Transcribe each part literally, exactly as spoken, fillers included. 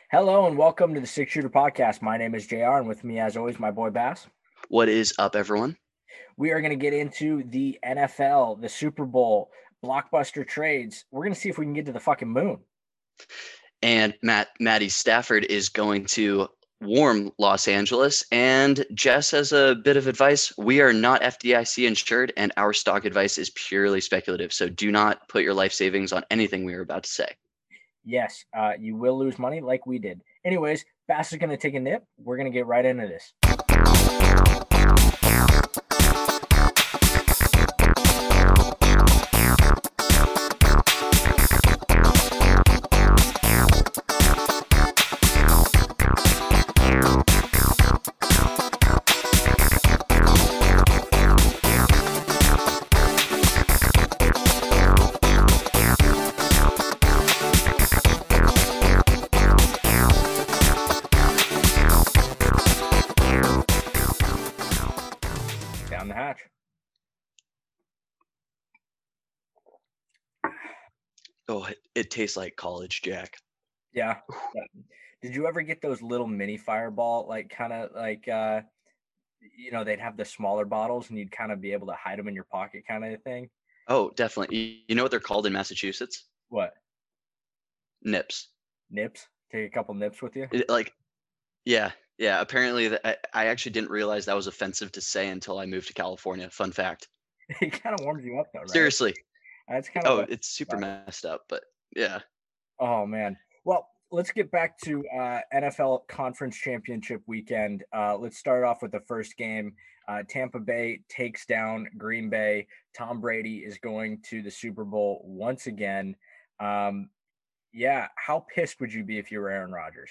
Hello and welcome to the Six Shooter Podcast. My name is J R, and with me, as always, my boy Bass. What is up, everyone? We are going to get into the N F L, the Super Bowl, blockbuster trades. We're going to see if we can get to the fucking moon. And Matt Matty Stafford is going to warm Los Angeles. And Jess has a bit of advice. We are not F D I C insured, and our stock advice is purely speculative. So do not put your life savings on anything we are about to say. Yes, uh, you will lose money like we did. Anyways, Bass is going to take a nip. We're going to get right into this. Down the hatch. Oh, it, it tastes like college, Jack. Yeah. yeah. Did you ever get those little mini fireball, like kind of like, uh, you know, they'd have the smaller bottles and you'd kind of be able to hide them in your pocket kind of thing? Oh, definitely. You know what they're called in Massachusetts? What? Nips. Nips? Take a couple nips with you? It, like, yeah, yeah. Apparently, that I, I actually didn't realize that was offensive to say until I moved to California. Fun fact. It kind of warms you up though, right? Seriously. That's kind of Oh, what it's super about it. messed up, but yeah. Oh man. Well, let's get back to uh, N F L Conference Championship weekend. Uh, let's start off with the first game. Uh, Tampa Bay takes down Green Bay. Tom Brady is going to the Super Bowl once again. Um, yeah, how pissed would you be if you were Aaron Rodgers?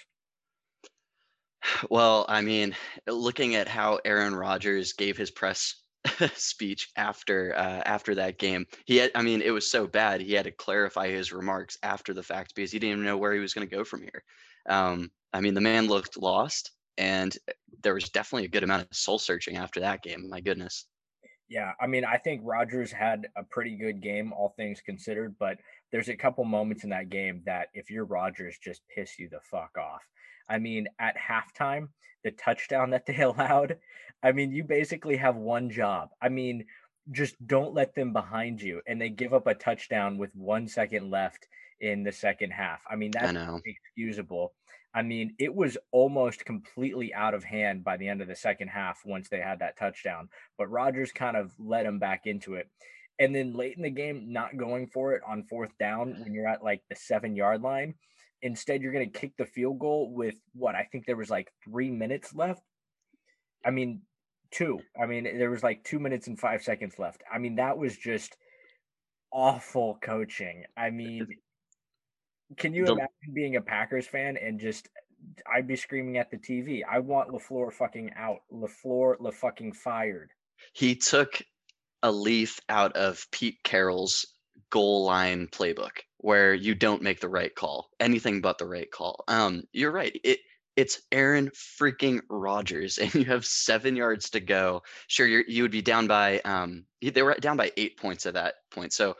Well, I mean, looking at how Aaron Rodgers gave his press speech after uh, after that game, he had, I mean, it was so bad he had to clarify his remarks after the fact because he didn't even know where he was going to go from here. Um, I mean, the man looked lost, and there was definitely a good amount of soul searching after that game. My goodness. Yeah, I mean, I think Rodgers had a pretty good game, all things considered, but there's a couple moments in that game that if you're Rodgers, just piss you the fuck off. I mean, at halftime, the touchdown that they allowed, I mean, you basically have one job. I mean, just don't let them behind you. And they give up a touchdown with one second left in the second half. I mean, I that's know. inexcusable. I mean, it was almost completely out of hand by the end of the second half once they had that touchdown, but Rodgers kind of led him back into it. And then late in the game, not going for it on fourth down when you're at like the seven yard line. Instead, you're going to kick the field goal with what I think there was like three minutes left. I mean, two. I mean, there was like two minutes and five seconds left. I mean, that was just awful coaching. I mean, can you The imagine being a Packers fan and just I'd be screaming at the T V. I want LaFleur fucking out. LaFleur La fucking fired. he took a leaf out of Pete Carroll's goal line playbook where you don't make the right call, anything but the right call. Um, you're right. It it's Aaron freaking Rodgers, and you have seven yards to go. Sure, you you would be down by um they were down by eight points at that point. So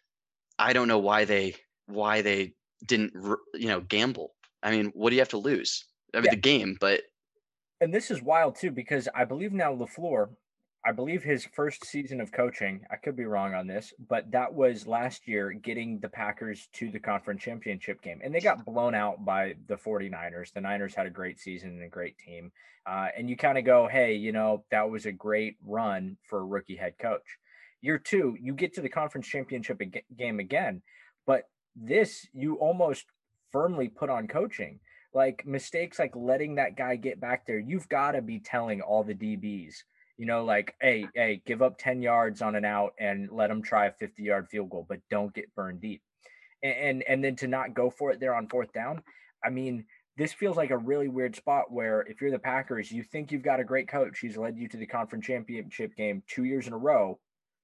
I don't know why they why they didn't you know gamble. I mean, what do you have to lose? I mean, Yeah, the game, but and this is wild too because I believe now LaFleur, I believe his first season of coaching, I could be wrong on this, but that was last year getting the Packers to the conference championship game. And they got blown out by the 49ers. The Niners had a great season and a great team. Uh, and you kind of go, hey, you know, that was a great run for a rookie head coach. Year two, you get to the conference championship ag- game again, but this you almost firmly put on coaching like mistakes like letting that guy get back there. You've got to be telling all the D Bs, you know, like, hey, hey, give up ten yards on an out and let them try a fifty yard field goal, but don't get burned deep. And, and and then to not go for it there on fourth down. I mean, this feels like a really weird spot where if you're the Packers, you think you've got a great coach. He's led you to the conference championship game two years in a row.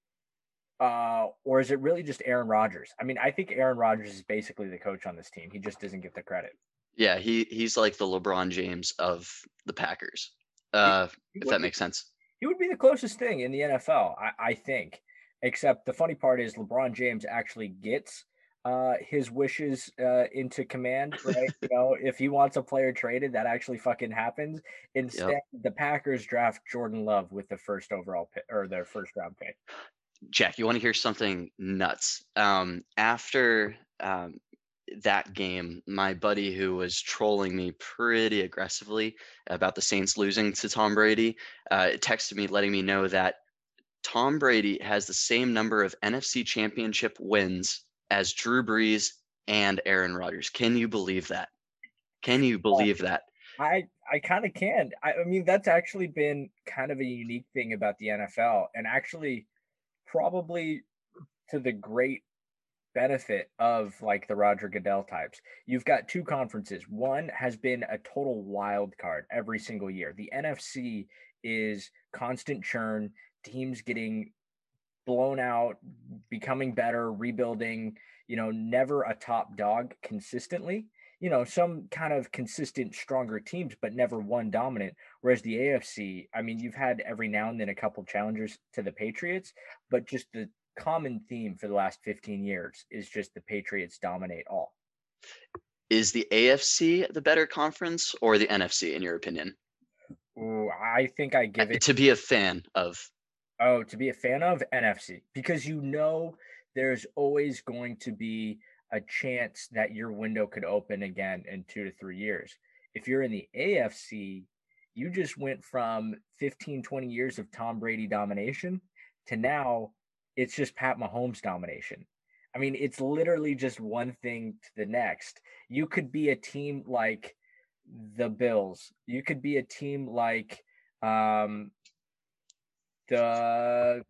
Uh, or is it really just Aaron Rodgers? I mean, I think Aaron Rodgers is basically the coach on this team. He just doesn't get the credit. yeah, he he's like the LeBron James of the Packers. He, Uh, he if would that be makes sense. He would be the closest thing in the N F L, I, I think. Except the funny part is LeBron James actually gets uh, his wishes uh, into command, right? You know, if he wants a player traded, that actually fucking happens. Yep. Instead, the Packers draft Jordan Love with the first overall pick or their first round pick. Jack, you want to hear something nuts? Um, after um, that game, my buddy who was trolling me pretty aggressively about the Saints losing to Tom Brady uh, texted me letting me know that Tom Brady has the same number of N F C championship wins as Drew Brees and Aaron Rodgers. Can you believe that? Can you believe that? I I kind of can. I, I mean, that's actually been kind of a unique thing about the N F L, and actually probably to the great benefit of like the Roger Goodell types. You've got two conferences. One has been a total wild card every single year. The N F C is constant churn, teams getting blown out, becoming better, rebuilding, you know, never a top dog consistently. You know, some kind of consistent, stronger teams, but never one dominant. Whereas the A F C, I mean, you've had every now and then a couple challengers to the Patriots, but just the common theme for the last fifteen years is just the Patriots dominate all. Is the A F C the better conference or the N F C in your opinion? Ooh, I think I Uh, give it, To be a fan of. oh, to be a fan of N F C because you know there's always going to be a chance that your window could open again in two to three years. If you're in the A F C, you just went from fifteen, twenty years of Tom Brady domination to now it's just Pat Mahomes domination. I mean, it's literally just one thing to the next. You could be a team like the Bills. You could be a team like um, the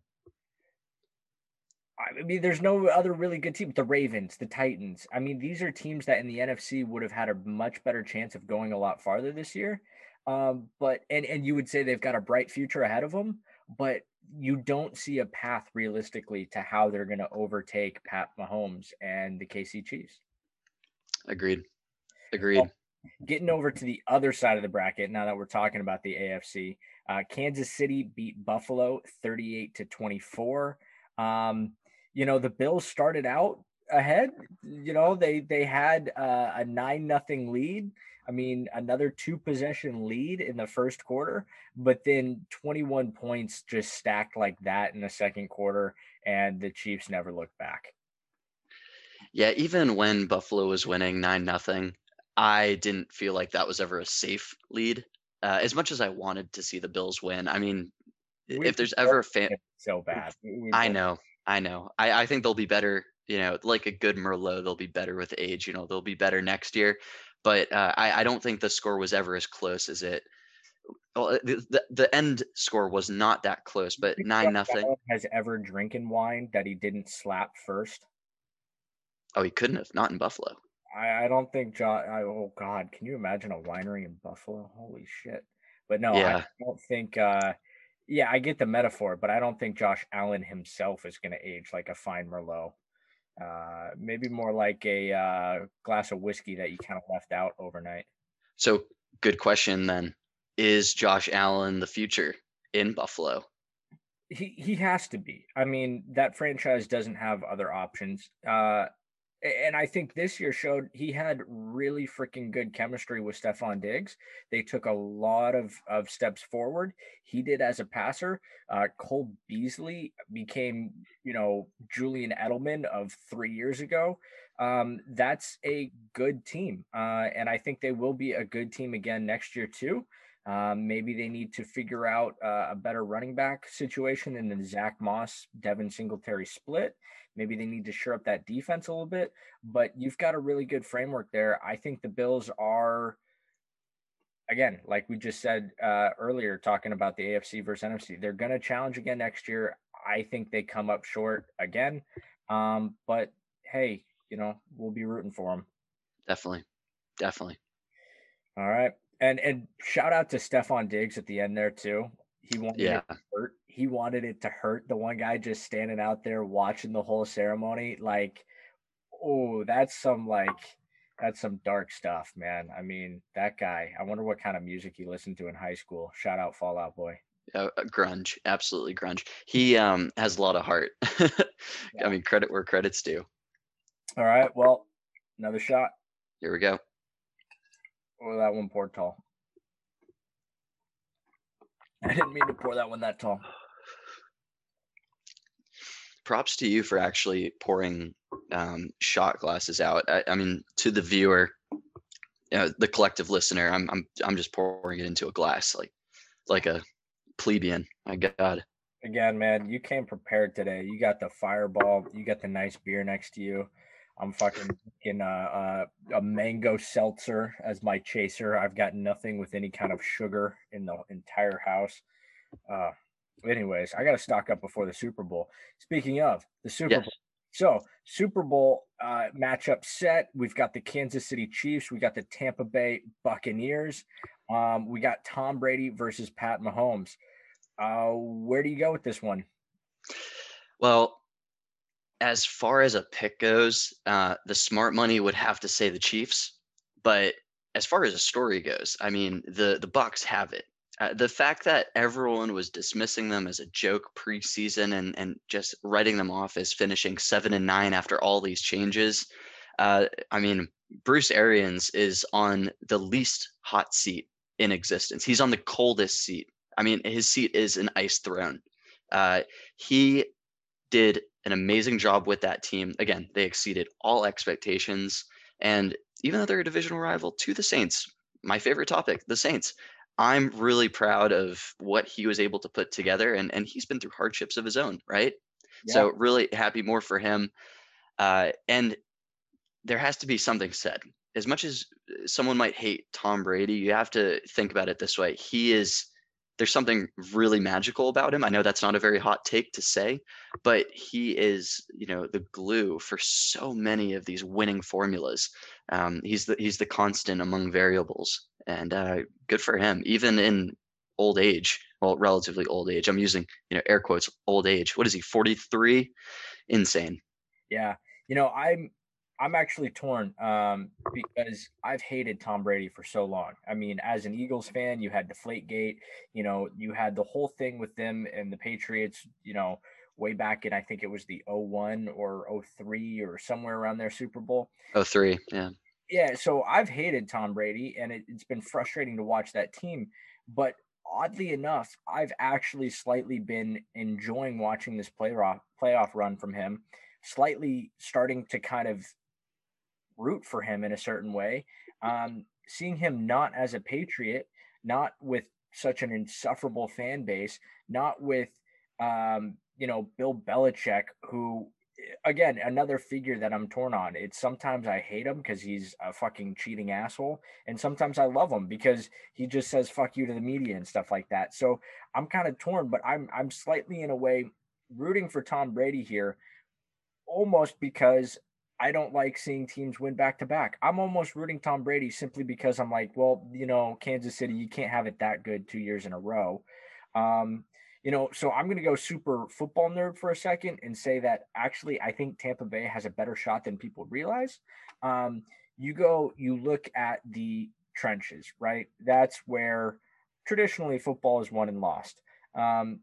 I mean, there's no other really good team. The Ravens, the Titans. I mean, these are teams that in the N F C would have had a much better chance of going a lot farther this year. Um, but and and you would say they've got a bright future ahead of them, but you don't see a path realistically to how they're going to overtake Pat Mahomes and the K C Chiefs. Agreed. Well, Agreed. getting over to the other side of the bracket, now that we're talking about the A F C, uh, Kansas City beat Buffalo thirty-eight to twenty-four. Um, you know, the Bills started out ahead. You know, they they had uh, a nine nothing lead. I mean, another two possession lead in the first quarter, but then twenty-one points just stacked like that in the second quarter, and the Chiefs never looked back. Yeah, even when Buffalo was winning nine nothing, I didn't feel like that was ever a safe lead. Uh, as much as I wanted to see the Bills win, I mean, i- We if there's both ever a fan, did so bad. We I both. know, I know. I, I think they'll be better. You know, like a good Merlot, they'll be better with age. You know, they'll be better next year. But uh, I, I don't think the score was ever as close as it. Well, the, the the end score was not that close, but Think nine Josh nothing. Allen has ever drinking wine that he didn't slap first? Oh, he couldn't have, not in Buffalo. I, I don't think Josh. Oh God, can you imagine a winery in Buffalo? Holy shit! But no, I Yeah, don't think. Uh, yeah, I get the metaphor, but I don't think Josh Allen himself is going to age like a fine Merlot. Uh, maybe more like a uh, glass of whiskey that you kind of left out overnight. so good question then. Is Josh Allen the future in Buffalo? He he has to be. I mean, that franchise doesn't have other options. Uh, and I think this year showed he had really freaking good chemistry with Stefan Diggs. They took a lot of, of steps forward. He did as a passer. Uh, Cole Beasley became, you know, Julian Edelman of three years ago. Um, that's a good team. Uh, and I think they will be a good team again next year, too. Um, maybe they need to figure out uh, a better running back situation than the Zach Moss, Devin Singletary split. Maybe they need to shore up that defense a little bit, but you've got a really good framework there. I think the Bills are, again, like we just said uh, earlier, talking about the A F C versus N F C, they're going to challenge again next year. I think they come up short again. Um, but hey, you know, we'll be rooting for them. Definitely, definitely. All right. And and shout out to Stefan Diggs at the end there too. He wanted Yeah, it to hurt. He wanted it to hurt. The one guy just standing out there watching the whole ceremony. Like, oh, that's some like that's some dark stuff, man. I mean, that guy. I wonder what kind of music he listened to in high school. Shout out Fall Out Boy. uh, uh, grunge, absolutely grunge. He um has a lot of heart. I Yeah. mean, credit where credit's due. All right. Well, another shot. Here we go. Oh, that one poured tall. I didn't mean to pour that one that tall. Props to you for actually pouring um, shot glasses out. I, I mean, to the viewer, you know, the collective listener, I'm I'm I'm just pouring it into a glass like like a plebeian. My God. Again, man, you came prepared today. You got the fireball. You got the nice beer next to you. I'm fucking in a, a, a mango seltzer as my chaser. I've got nothing with any kind of sugar in the entire house. Uh, anyways, I got to stock up before the Super Bowl. Speaking of the Super Yes. Bowl, so Super Bowl uh, matchup set. We've got the Kansas City Chiefs. We got the Tampa Bay Buccaneers. Um, we got Tom Brady versus Pat Mahomes. Uh, where do you go with this one? Well, as far as a pick goes, uh, the smart money would have to say the Chiefs. But as far as a story goes, I mean, the the Bucks have it. Uh, the fact that everyone was dismissing them as a joke preseason and and just writing them off as finishing seven and nine after all these changes, uh, I mean, Bruce Arians is on the least hot seat in existence. He's on the coldest seat. I mean, his seat is an ice throne. Uh, he did an amazing job with that team. Again, they exceeded all expectations. And even though they're a divisional rival to the Saints, my favorite topic, the Saints, I'm really proud of what he was able to put together. And, and he's been through hardships of his own, right? Yeah, So, really happy more for him. Uh, and there has to be something said. As much as someone might hate Tom Brady, you have to think about it this way. He is there's something really magical about him. I know that's not a very hot take to say, but he is, you know, the glue for so many of these winning formulas. Um, he's the he's the constant among variables, and uh, good for him. Even in old age, well, relatively old age. I'm using, you know, air quotes, old age. What is he? forty-three? Insane. yeah. You know, I'm I'm actually torn um, because I've hated Tom Brady for so long. I mean, as an Eagles fan, you had Deflategate. You know, you had the whole thing with them and the Patriots. You know, way back in I think it was the oh one or oh three or somewhere around there Super Bowl. Oh, three. Yeah. Yeah, so I've hated Tom Brady, and it, it's been frustrating to watch that team. But oddly enough, I've actually slightly been enjoying watching this playoff playoff run from him. Slightly starting to kind of root for him in a certain way. Um, seeing him not as a Patriot, not with such an insufferable fan base, not with um, you know Bill Belichick, who again another figure that I'm torn on. It's sometimes I hate him because he's a fucking cheating asshole, and sometimes I love him because he just says fuck you to the media and stuff like that. So I'm kind of torn, but I'm I'm slightly in a way rooting for Tom Brady here almost because I don't like seeing teams win back to back. I'm almost rooting Tom Brady simply because I'm like, well, you know, Kansas City, you can't have it that good two years in a row. Um, you know, so I'm going to go super football nerd for a second and say that actually I think Tampa Bay has a better shot than people realize. Um, you go, you look at the trenches, right? That's where traditionally football is won and lost. Um,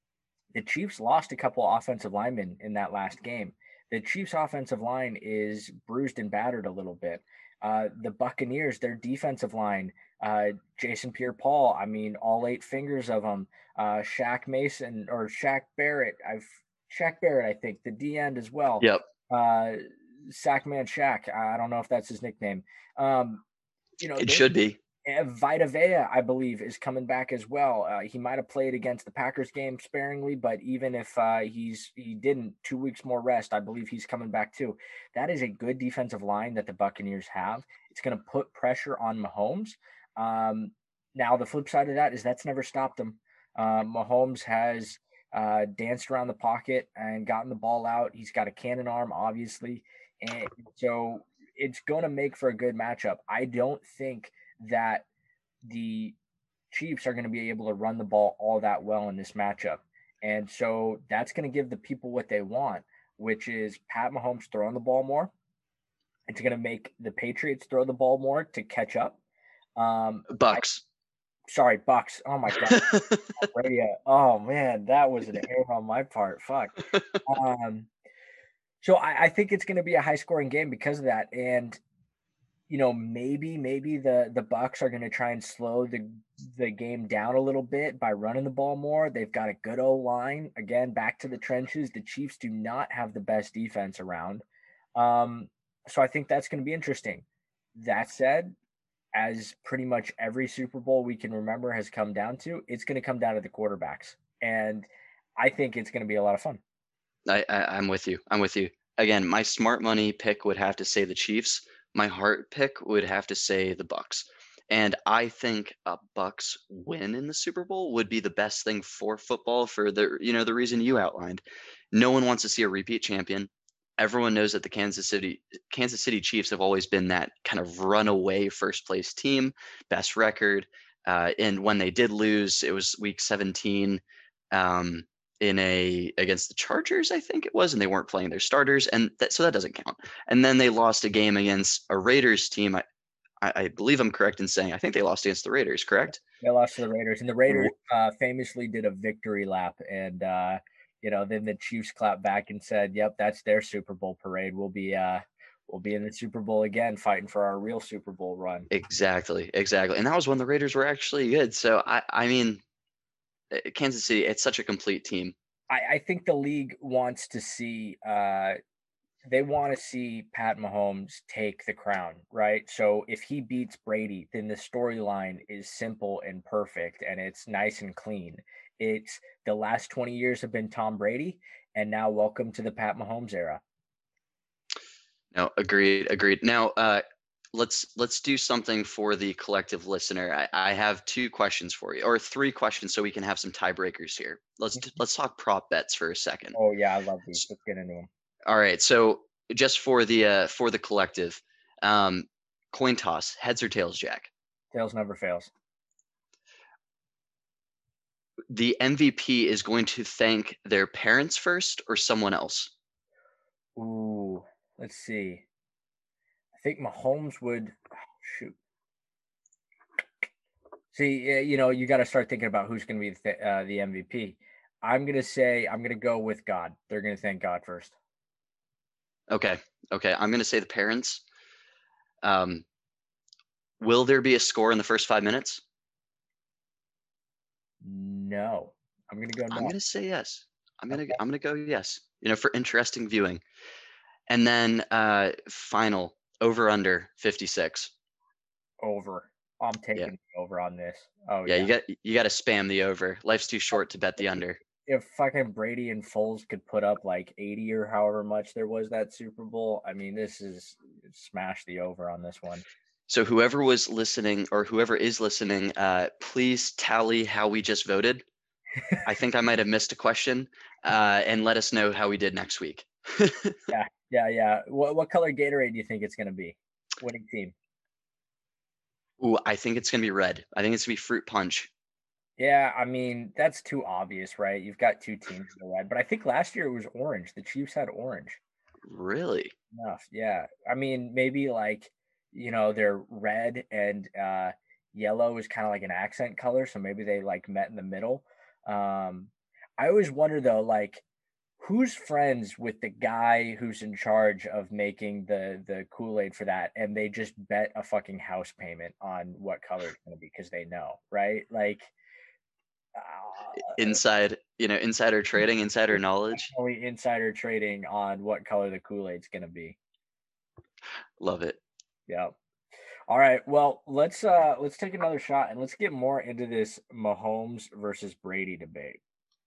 the Chiefs lost a couple offensive linemen in that last game. The Chiefs' offensive line is bruised and battered a little bit. Uh, the Buccaneers, their defensive line, uh, Jason Pierre-Paul, I mean, all eight fingers of them. Uh, Shaq Mason or Shaq Barrett, I've Shaq Barrett, I think, the D end as well. Yep. Uh, Sackman Shaq, I don't know if that's his nickname. Um, you know, It they should be. Vita Vea, I believe, is coming back as well. Uh, he might have played against the Packers game sparingly, but even if uh, he's he didn't, two weeks more rest, I believe he's coming back too. That is a good defensive line that the Buccaneers have. It's going to put pressure on Mahomes. Um, now, the flip side of that is that's never stopped him. Uh, Mahomes has uh, danced around the pocket and gotten the ball out. He's got a cannon arm, obviously, and so it's going to make for a good matchup. I don't think that the Chiefs are going to be able to run the ball all that well in this matchup. And so that's going to give the people what they want, which is Pat Mahomes throwing the ball more. It's going to make the Patriots throw the ball more to catch up. Um, I, Bucks. sorry, Bucks. Oh my God. Radio. Oh man, that was an error on my part. Fuck. Um, So I, I think it's going to be a high scoring game because of that. And you know, maybe maybe the the Bucks are going to try and slow the the game down a little bit by running the ball more. They've got a good O line. Again, back to the trenches. The Chiefs do not have the best defense around. Um, so I think that's going to be interesting. That said, as pretty much every Super Bowl we can remember has come down to, it's going to come down to the quarterbacks. And I think it's going to be a lot of fun. I, I I'm with you. I'm with you. Again, my smart money pick would have to say the Chiefs. My heart pick would have to say the Bucks. And I think a Bucks win in the Super Bowl would be the best thing for football for the you know the reason you outlined. No one wants to see a repeat champion. Everyone knows that the Kansas City Kansas City Chiefs have always been that kind of runaway first place team, best record. Uh, and when they did lose, it was week seventeen. Um, in a against the Chargers, I think it was, and they weren't playing their starters, and that, so that doesn't count. And then they lost a game against a Raiders team. I, I, I believe I'm correct in saying I think they lost against the Raiders, correct? They lost to the Raiders, and the Raiders uh, famously did a victory lap, and uh, you know, then the Chiefs clapped back and said, "Yep, that's their Super Bowl parade. We'll be uh, we'll be in the Super Bowl again, fighting for our real Super Bowl run." Exactly, exactly, and that was when the Raiders were actually good. So I, I mean, eh, Kansas City, it's such a complete team. I, I think the league wants to see uh, they want to see Pat Mahomes take the crown, right? So if he beats Brady, then the storyline is simple and perfect and it's nice and clean. It's the last twenty years have been Tom Brady, and now welcome to the Pat Mahomes era. No, agreed, agreed. Now, uh, let's let's do something for the collective listener. I, I have two questions for you, or three questions, so we can have some tiebreakers here. Let's let's talk prop bets for a second. Oh yeah, I love these. Let's get into them. All right, so just for the uh, for the collective, um, coin toss, heads or tails, Jack. Tails never fails. The M V P is going to thank their parents first or someone else. Ooh, let's see. I think Mahomes would oh, shoot. See, you know, you got to start thinking about who's going to be the, uh, the M V P. I'm going to say I'm going to go with God. They're going to thank God first. Okay, okay. I'm going to say the parents. Um, will there be a score in the first five minutes? No, I'm going to go I'm no. going to say yes. I'm going to Okay. I'm going to go yes. You know, for interesting viewing. And then uh, final over under fifty-six. Over. I'm Yeah. taking the over on this. Oh Yeah, yeah. you got you got to spam the over. Life's too short to bet the under. If fucking Brady and Foles could put up like eighty or however much there was that Super Bowl, I mean, this is smash the over on this one. So whoever was listening or whoever is listening, uh, please tally how we just voted. I think I might have missed a question, uh, and let us know how we did next week. Yeah, yeah, yeah. What what color Gatorade do you think it's going to be? Winning team. Ooh, I think it's gonna be red. I think it's gonna be fruit punch. Yeah, I mean, that's too obvious, right? You've got two teams in the red, but I think last year it was orange. The Chiefs had orange. Really? Enough. Yeah. I mean, maybe like, you know, they're red and uh yellow is kind of like an accent color, so maybe they like met in the middle. Um I always wonder though, like who's friends with the guy who's in charge of making the the Kool-Aid for that and they just bet a fucking house payment on what color it's going to be because they know, right? Like uh, Inside, you know, insider trading, insider it's knowledge. definitely insider trading on what color the Kool-Aid's going to be. Love it. Yeah. All right. Well, let's uh let's take another shot and let's get more into this Mahomes versus Brady debate.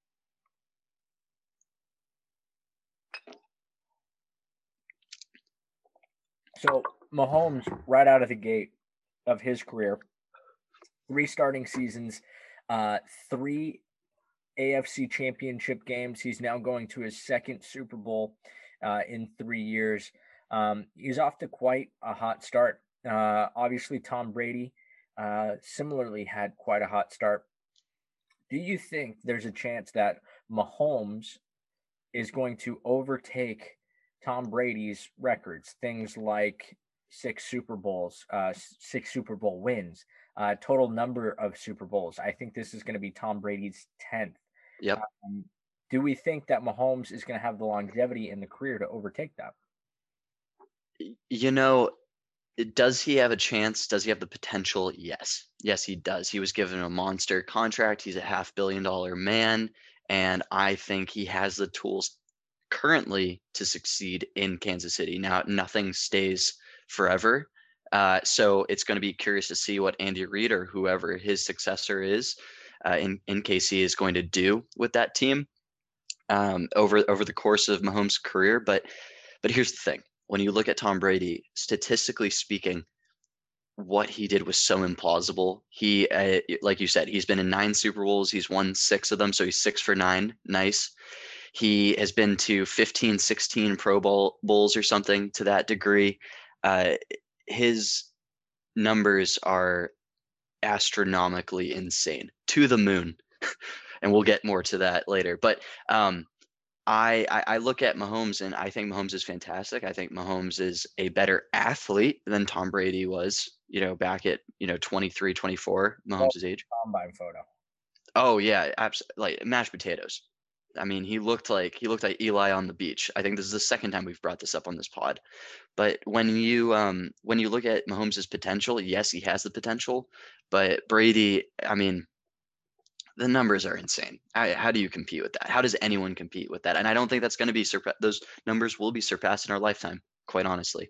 So Mahomes, right out of the gate of his career, three starting seasons, uh, three A F C championship games. He's now going to his second Super Bowl uh, in three years. Um, he's off to quite a hot start. Uh, obviously, Tom Brady uh, similarly had quite a hot start. Do you think there's a chance that Mahomes is going to overtake Tom Brady's records? Things like six Super Bowls, uh, six Super Bowl wins, uh, total number of Super Bowls. I think this is going to be Tom Brady's tenth. Yep. Um, do we think that Mahomes is going to have the longevity in the career to overtake that? You know, does he have a chance? Does he have the potential? Yes. Yes, he does. He was given a monster contract. He's a half billion dollar man. And I think he has the tools currently to succeed in Kansas City. Now, nothing stays forever. Uh, so it's going to be curious to see what Andy Reid or whoever his successor is uh, in, in K C is going to do with that team um, over over the course of Mahomes' career. But but here's the thing: when you look at Tom Brady, statistically speaking, what he did was so implausible. He, uh, like you said, he's been in nine Super Bowls. He's won six of them, so he's six for nine. Nice. He has been to fifteen, sixteen Pro Bowl bowls or something to that degree. Uh, his numbers are astronomically insane, to the moon, and we'll get more to that later. But um, I, I I look at Mahomes and I think Mahomes is fantastic. I think Mahomes is a better athlete than Tom Brady was, you know, back at, you know, twenty-three, twenty-four, Well, Mahomes' age. combine photo. Oh yeah, absolutely. Like mashed potatoes. I mean, he looked like he looked like Eli on the beach. I think this is the second time we've brought this up on this pod. But when you um when you look at Mahomes' potential, yes, he has the potential, but Brady, I mean, the numbers are insane. How, how do you compete with that? How does anyone compete with that? And I don't think that's going to be surpa- those numbers will be surpassed in our lifetime, quite honestly.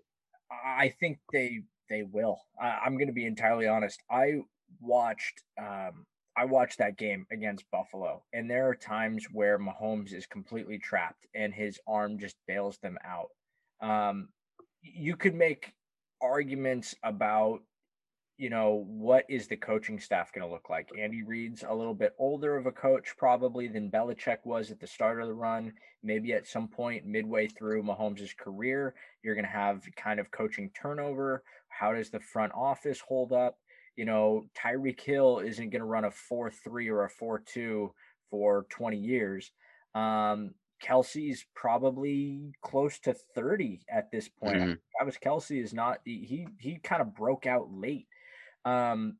I think they they will. I, I'm going to be entirely honest. I watched um, I watched that game against Buffalo, and there are times where Mahomes is completely trapped and his arm just bails them out. Um, you could make arguments about, you know, what is the coaching staff going to look like? Andy Reid's a little bit older of a coach probably than Belichick was at the start of the run. Maybe at some point midway through Mahomes' career, you're going to have kind of coaching turnover. How does the front office hold up? You know, Tyreek Hill isn't going to run a four three or a four two for twenty years. Um, Kelsey's probably close to thirty at this point. Hmm. Travis Kelsey is not, he, he kind of broke out late. Um,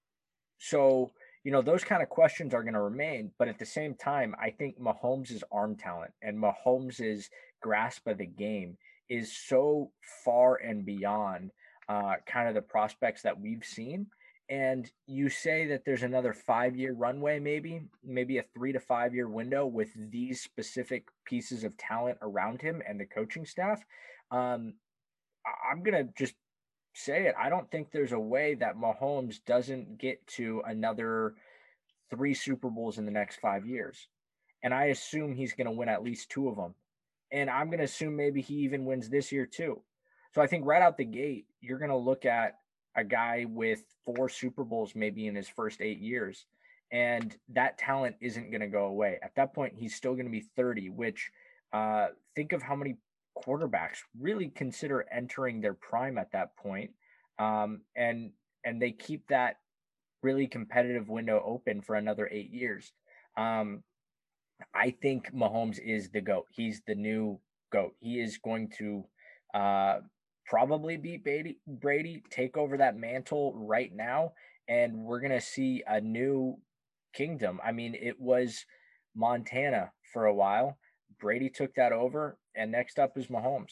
so, you know, those kind of questions are going to remain. But at the same time, I think Mahomes' arm talent and Mahomes' grasp of the game is so far and beyond uh, kind of the prospects that we've seen. And you say that there's another five year runway, maybe, maybe a three to five year window with these specific pieces of talent around him and the coaching staff. Um, I- I'm going to just say it. I don't think there's a way that Mahomes doesn't get to another three Super Bowls in the next five years. And I assume he's going to win at least two of them. And I'm going to assume maybe he even wins this year too. So I think right out the gate, you're going to look at a guy with four Super Bowls maybe in his first eight years. And that talent isn't going to go away. At that point, he's still going to be thirty, which uh, think of how many quarterbacks really consider entering their prime at that point. Um, and and they keep that really competitive window open for another eight years. Um, I think Mahomes is the GOAT. He's the new GOAT. He is going to uh, probably beat Brady, Brady, take over that mantle right now, and we're going to see a new kingdom. I mean, it was Montana for a while. Brady took that over, and next up is Mahomes.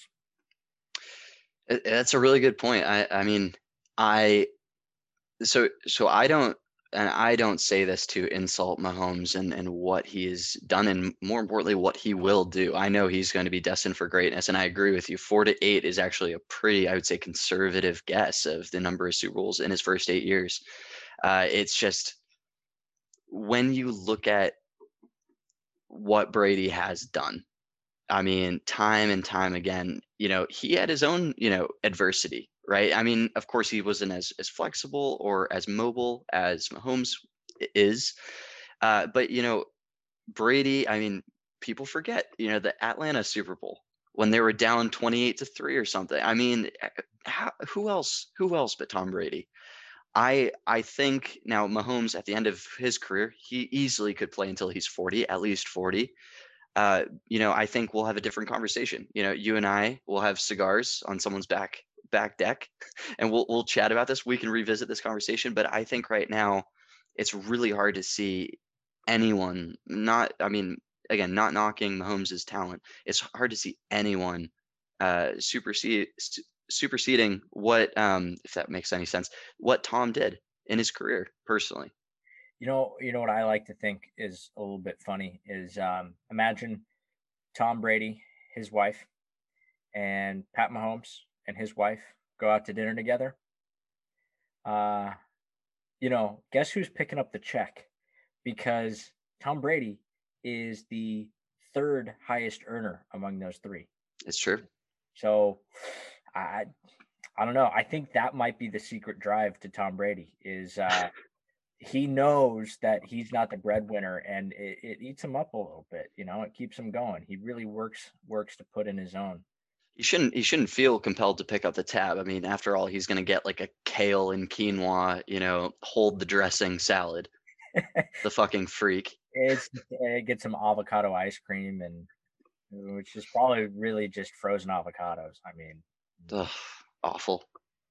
That's a really good point. I, I mean, I so so I don't and I don't say this to insult Mahomes and and what he's done, and more importantly what he will do. I know he's going to be destined for greatness, and I agree with you. Four to eight is actually a pretty, I would say, conservative guess of the number of Super Bowls in his first eight years. Uh, it's just when you look at what Brady has done, I mean, time and time again, you know, he had his own, you know, adversity, right? I mean, of course, he wasn't as as flexible or as mobile as Mahomes is, uh, but you know, Brady. I mean, people forget, you know, the Atlanta Super Bowl when they were down twenty-eight to three or something. I mean, eh, how, who else? Who else but Tom Brady? I I think now Mahomes at the end of his career, he easily could play until he's forty, at least forty. Uh, you know, I think we'll have a different conversation. You know, you and I will have cigars on someone's back back deck, and we'll we'll chat about this. We can revisit this conversation, but I think right now it's really hard to see anyone. Not, I mean, again, not knocking Mahomes' talent. It's hard to see anyone uh, supersede su- superseding what, um, if that makes any sense, what Tom did in his career personally. You know, you know what I like to think is a little bit funny is um, imagine Tom Brady, his wife, and Pat Mahomes and his wife go out to dinner together. Uh, you know, guess who's picking up the check? Because Tom Brady is the third highest earner among those three. It's true. So I I don't know. I think that might be the secret drive to Tom Brady is uh he knows that he's not the breadwinner and it, it eats him up a little bit, you know, it keeps him going. He really works works to put in his own. He shouldn't he shouldn't feel compelled to pick up the tab. I mean, after all, he's gonna get like a kale and quinoa, you know, hold the dressing salad. The fucking freak. It's it gets some avocado ice cream and which is probably really just frozen avocados. I mean, Ugh, awful.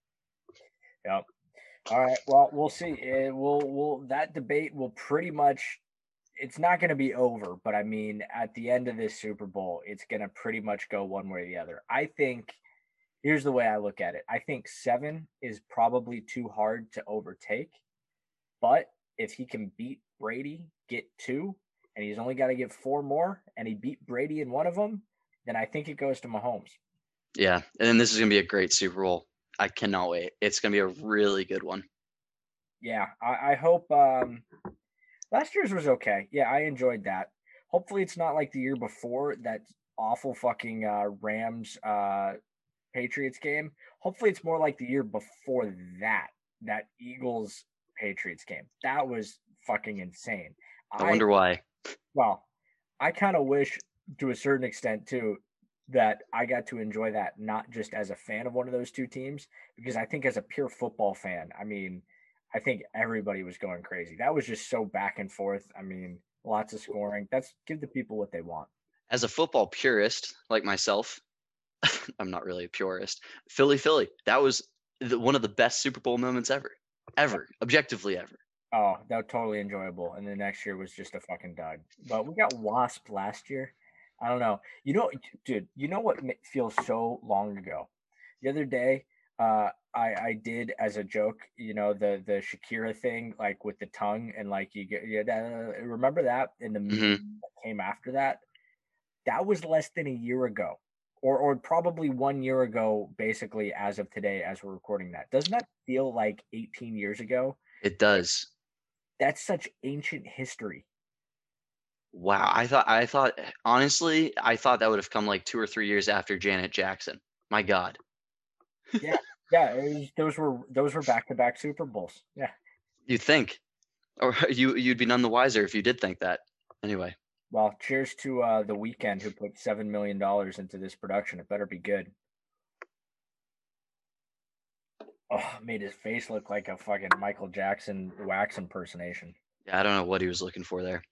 yeah. All right. Well, we'll see. It will will that debate will pretty much it's not going to be over, but I mean, at the end of this Super Bowl, it's going to pretty much go one way or the other. I think here's the way I look at it. I think seven is probably too hard to overtake, but if he can beat Brady, get two, and he's only got to get four more, and he beat Brady in one of them, then I think it goes to Mahomes. Yeah, and then this is gonna be a great Super Bowl. I cannot wait. It's gonna be a really good one. Yeah, I, I hope. Um, last year's was okay. Yeah, I enjoyed that. Hopefully, it's not like the year before that awful fucking uh, Rams uh, Patriots game. Hopefully, it's more like the year before that that Eagles Patriots game. That was fucking insane. I I wonder why. well, I kind of wish to a certain extent too that I got to enjoy that not just as a fan of one of those two teams, because I think as a pure football fan, I mean, I think everybody was going crazy. That was just so back and forth. I mean, lots of scoring. That's give the people what they want. As a football purist like myself, I'm not really a purist. Philly, Philly. That was the, one of the best Super Bowl moments ever, ever, objectively ever. Oh, that was totally enjoyable. And the next year was just a fucking dud. But we got Wasp last year. I don't know. You know, dude, you know what ma- feels so long ago? The other day, uh, I I did as a joke, you know, the the Shakira thing, like with the tongue and like you get yeah, that, remember that and the Hmm. meme that came after that? That was less than a year ago. Or or probably one year ago, basically as of today, as we're recording that. Doesn't that feel like eighteen years ago? It does. That's such ancient history. Wow. I thought. I thought. Honestly, I thought that would have come like two or three years after Janet Jackson. My God. Yeah, yeah. It was, those were those were back to back Super Bowls. Yeah. You'd think, or you you'd be none the wiser if you did think that. Anyway. Well, cheers to uh, the weekend who put seven million dollars into this production. It better be good. Oh, made his face look like a fucking Michael Jackson wax impersonation. Yeah, I don't know what he was looking for there.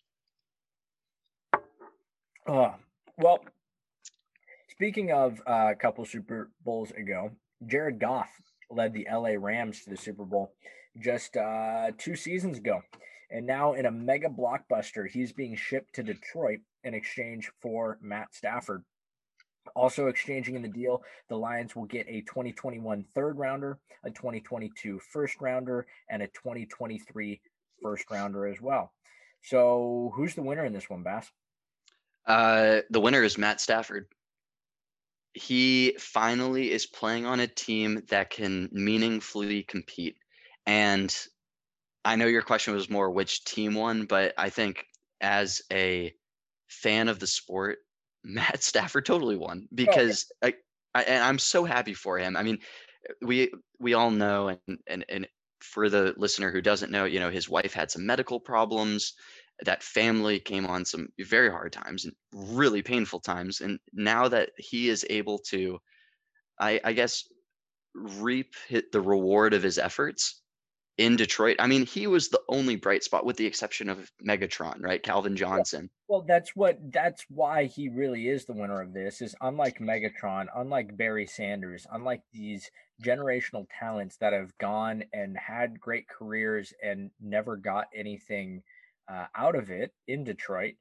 Oh, well. Speaking of uh, a couple Super Bowls ago, Jared Goff led the L A Rams to the Super Bowl just uh, two seasons ago. And now, in a mega blockbuster, he's being shipped to Detroit in exchange for Matt Stafford. Also, exchanging in the deal, the Lions will get a twenty twenty-one third rounder, a twenty twenty-two first rounder, and a twenty twenty-three first rounder as well. So, who's the winner in this one, Bass? Uh, the winner is Matt Stafford. He finally is playing on a team that can meaningfully compete. And I know your question was more which team won, but I think as a fan of the sport, Matt Stafford totally won Oh, because I, I and I'm so happy for him. I mean, we we all know, and and and for the listener who doesn't know, you know, his wife had some medical problems. That family came on some very hard times and really painful times. And now that he is able to, I, I guess, reap hi- the reward of his efforts in Detroit. I mean, he was the only bright spot, with the exception of Megatron, right? Calvin yeah. Johnson. Well, that's what that's why he really is the winner of this. Is unlike Megatron, unlike Barry Sanders, unlike these generational talents that have gone and had great careers and never got anything uh, out of it in Detroit.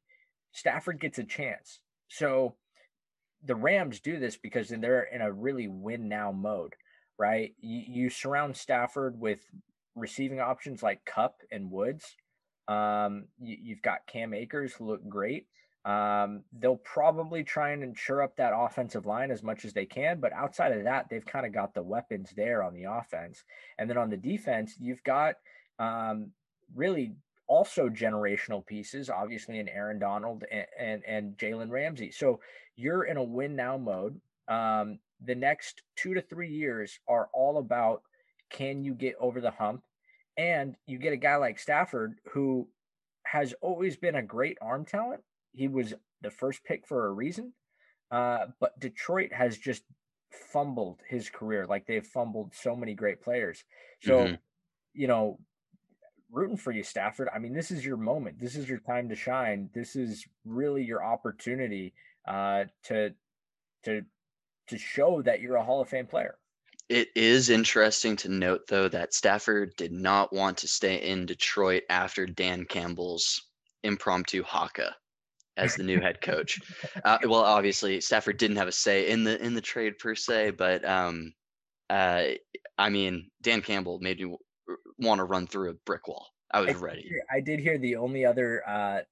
Stafford gets a chance. So the Rams do this because they're in a really win now mode, right? You, you surround Stafford with receiving options like Cup and Woods. Um, you, you've got Cam Akers who look great. Um, they'll probably try and ensure up that offensive line as much as they can, but outside of that, they've kind of got the weapons there on the offense. And then on the defense, you've got um, really also generational pieces, obviously in Aaron Donald and and, and Jalen Ramsey. So you're in a win now mode. Um, the next two to three years are all about, can you get over the hump? And you get a guy like Stafford who has always been a great arm talent. He was the first pick for a reason. Uh, but Detroit has just fumbled his career. Like they've fumbled so many great players. So, Mm-hmm. you know, rooting for you, Stafford. I mean, this is your moment. This is your time to shine. This is really your opportunity uh, to to to show that you're a Hall of Fame player. It is interesting to note, though, that Stafford did not want to stay in Detroit after Dan Campbell's impromptu haka as the new head coach. Uh, well, obviously, Stafford didn't have a say in the in the trade per se, but um, uh, I mean, Dan Campbell made me want to run through a brick wall. I I was did ready. hear, I did hear the only other uh,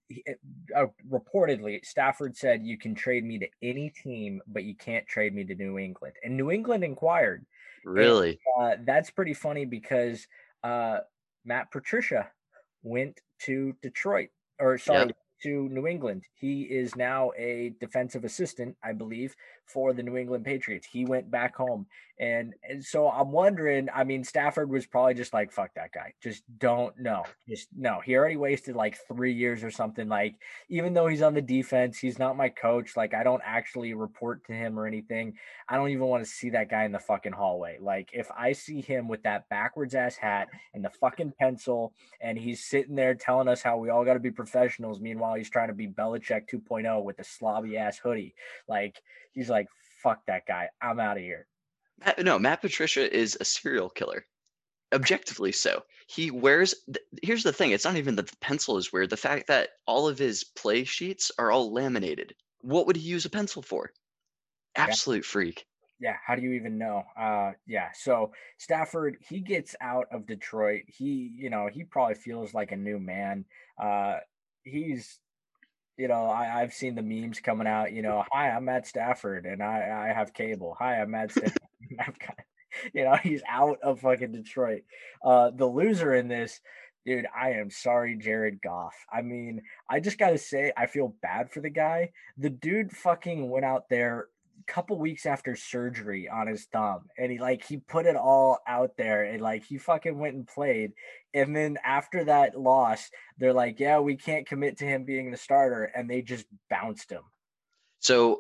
uh, reportedly Stafford said you can trade me to any team, but you can't trade me to New England. And New England inquired, and Really? uh, that's pretty funny because uh, Matt Patricia went to Detroit, or sorry, Yep. to New England. He is now a defensive assistant, I believe, for the New England Patriots. He went back home. And, and so I'm wondering, I mean, Stafford was probably just like, fuck that guy. Just don't know. Just no. He already wasted like three years or something. Like, even though he's on the defense, he's not my coach. Like, I don't actually report to him or anything. I don't even want to see that guy in the fucking hallway. Like, if I see him with that backwards ass hat and the fucking pencil, and he's sitting there telling us how we all got to be professionals, meanwhile he's trying to be Belichick 2.0 with a slobby ass hoodie. Like, he's like, fuck that guy. I'm out of here. Matt, no, Matt Patricia is a serial killer. Objectively so. He wears. Th- here's the thing. It's not even that the pencil is weird. The fact that all of his play sheets are all laminated. What would he use a pencil for? Yeah. Absolute freak. Yeah, how do you even know? Uh yeah, so Stafford, he gets out of Detroit. He, you know, he probably feels like a new man. Uh he's, you know, I, I've seen the memes coming out, you know, hi, I'm Matt Stafford and I, I have cable. Hi, I'm Matt Stafford. I've got, you know, he's out of fucking Detroit. Uh the loser in this, dude, I am sorry, Jared Goff. I mean, I just gotta say, I feel bad for the guy. The dude fucking went out there couple weeks after surgery on his thumb and he like he put it all out there and like he fucking went and played, and then after that loss they're like, yeah, we can't commit to him being the starter, and they just bounced him. So,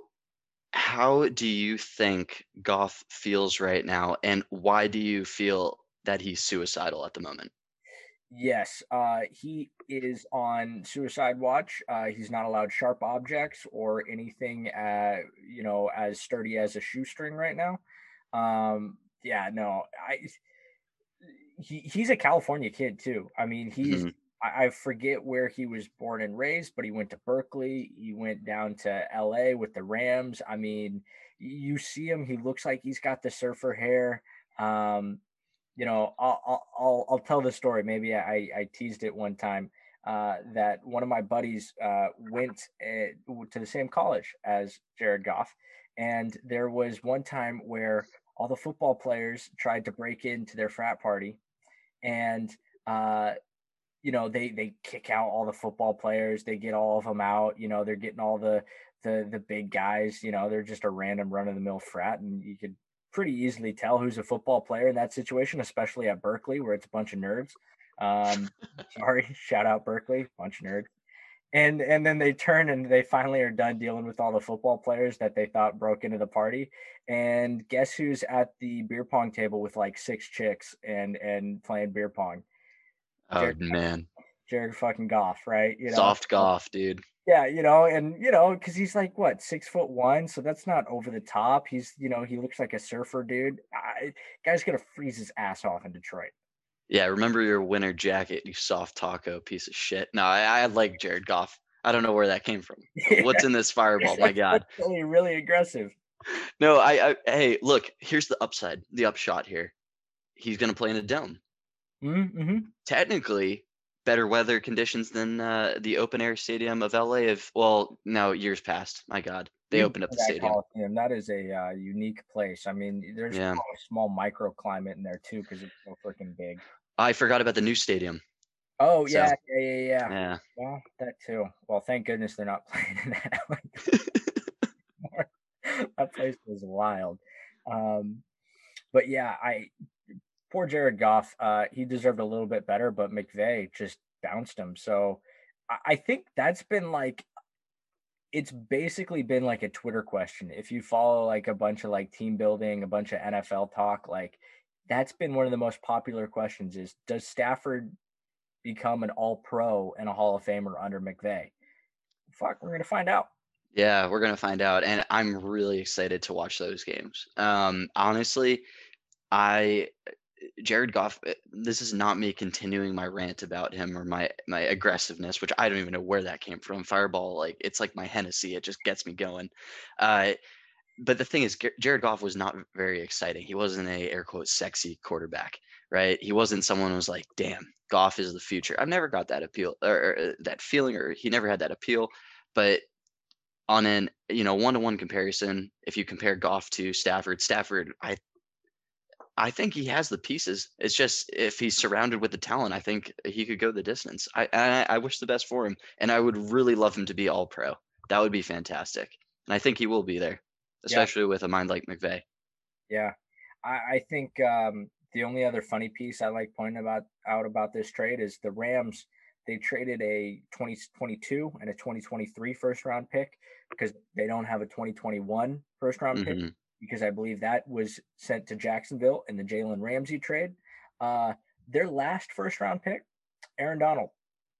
how do you think Goff feels right now, and why do you feel that he's suicidal at the moment? Yes, uh he is on suicide watch. Uh he's not allowed sharp objects or anything uh you know as sturdy as a shoestring right now. Um yeah, no, I he, he's a California kid too. I mean, he's Hmm. I, I forget where he was born and raised, but he went to Berkeley. He went down to L A with the Rams. I mean, you see him; he looks like he's got the surfer hair. Um, you know, I'll, I'll I'll I'll tell the story. Maybe I I teased it one time uh, that one of my buddies uh, went uh, to the same college as Jared Goff, and there was one time where all the football players tried to break into their frat party, and uh, you know they they kick out all the football players. They get all of them out. You know, they're getting all the the the big guys. You know, they're just a random run of the mill frat, and you could pretty easily tell who's a football player in that situation, especially at Berkeley where it's a bunch of nerds. Um, sorry, shout out Berkeley, bunch of nerds. And and then they turn and they finally are done dealing with all the football players that they thought broke into the party. And guess who's at the beer pong table with like six chicks and and playing beer pong? Oh Jared man, Jared fucking Goff, right? You know, soft Goff, dude. yeah, you know, and you know, because he's like what, six foot one, so that's not over the top. He's, you know, he looks like a surfer dude. I, guy's gonna freeze his ass off in Detroit. Yeah, remember your winter jacket, you soft taco piece of shit. No, I, I like Jared Goff. I don't know where that came from. Yeah, What's in this fireball? it's My like God. really, really aggressive. No, I, I hey, look, here's the upside, the upshot here. He's gonna play in a dome. Mm-hmm. Technically, better weather conditions than uh, the open air stadium of L A. Of well, no, years past. My God, they We've opened been up to the that stadium. Coliseum. That is a uh, unique place. I mean, there's Yeah, probably a small microclimate in there too because it's so freaking big. I forgot about the new stadium. Oh So yeah, yeah, yeah, yeah. yeah, Well, that too. Well, thank goodness they're not playing in that anymore. That place was wild. Um, but yeah, I poor Jared Goff. Uh, he deserved a little bit better, but McVay just bounced him. So I, I think that's been like it's basically been like a Twitter question. If you follow like a bunch of like team building, a bunch of N F L talk, like that's been one of the most popular questions is does Stafford become an all pro and a Hall of Famer under McVay? Fuck, we're gonna find out. yeah, we're gonna find out, and I'm really excited to watch those games. Um, honestly, I Jared Goff, eh, this is not me continuing my rant about him or my my aggressiveness, which I don't even know where that came from. Fireball, like it's like my Hennessy, it just gets me going. Uh, but the thing is, Gar- Jared Goff was not very exciting. He wasn't a air quote sexy quarterback, right? He wasn't someone who was like, "Damn, Goff is the future." I've never got that appeal or, or uh, that feeling, or he never had that appeal. But on an you know one to one comparison, if you compare Goff to Stafford, Stafford, I I think he has the pieces. It's just if he's surrounded with the talent, I think he could go the distance. I I, I wish the best for him, and I would really love him to be All Pro. That would be fantastic, and I think he will be there, Yeah, especially with a mind like McVay. yeah. I, I think um, the only other funny piece I like pointing about out about this trade is the Rams. They traded a twenty twenty-two and a twenty twenty-three first round pick because they don't have a twenty twenty-one first round pick Hmm. because I believe that was sent to Jacksonville in the Jalen Ramsey trade. Uh, their last first round pick, Aaron Donald.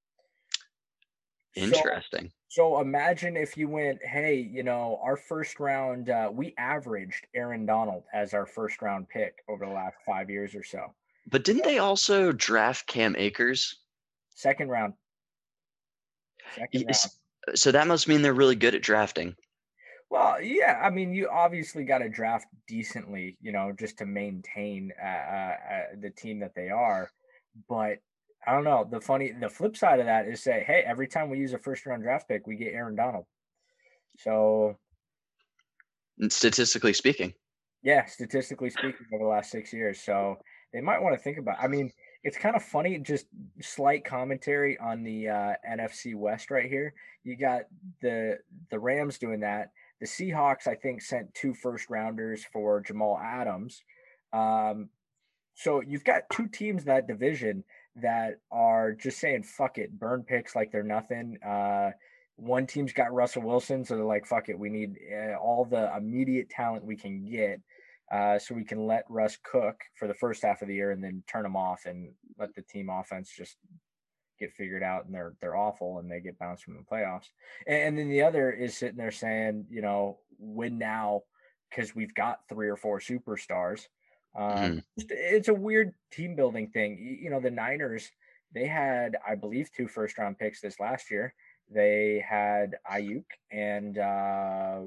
So Interesting. so imagine if you went, hey, you know, our first round, uh, we averaged Aaron Donald as our first round pick over the last five years or so. But didn't they also draft Cam Akers? Second round, second round. Yes. So that must mean they're really good at drafting. Well, yeah, I mean, you obviously got to draft decently, you know, just to maintain uh, uh, uh, the team that they are. But I don't know. The funny, the flip side of that is say, hey, every time we use a first round draft pick, we get Aaron Donald. So Statistically speaking. yeah, statistically speaking, over the last six years. So they might want to think about. I mean, it's kind of funny. Just slight commentary on the uh, N F C West right here. You got the the Rams doing that. The Seahawks, I think, sent two first rounders for Jamal Adams. Um, so you've got two teams in that division that are just saying "fuck it," burn picks like they're nothing. Uh, one team's got Russell Wilson, so they're like, "Fuck it," we need uh, all the immediate talent we can get, uh, so we can let Russ cook for the first half of the year and then turn him off and let the team offense just get figured out and they're they're awful and they get bounced from the playoffs. And, and then the other is sitting there saying, you know, win now because we've got three or four superstars. Um, Hmm. it's a weird team building thing. You, you know, the Niners, they had, I believe, two first round picks this last year. They had Ayuk and uh,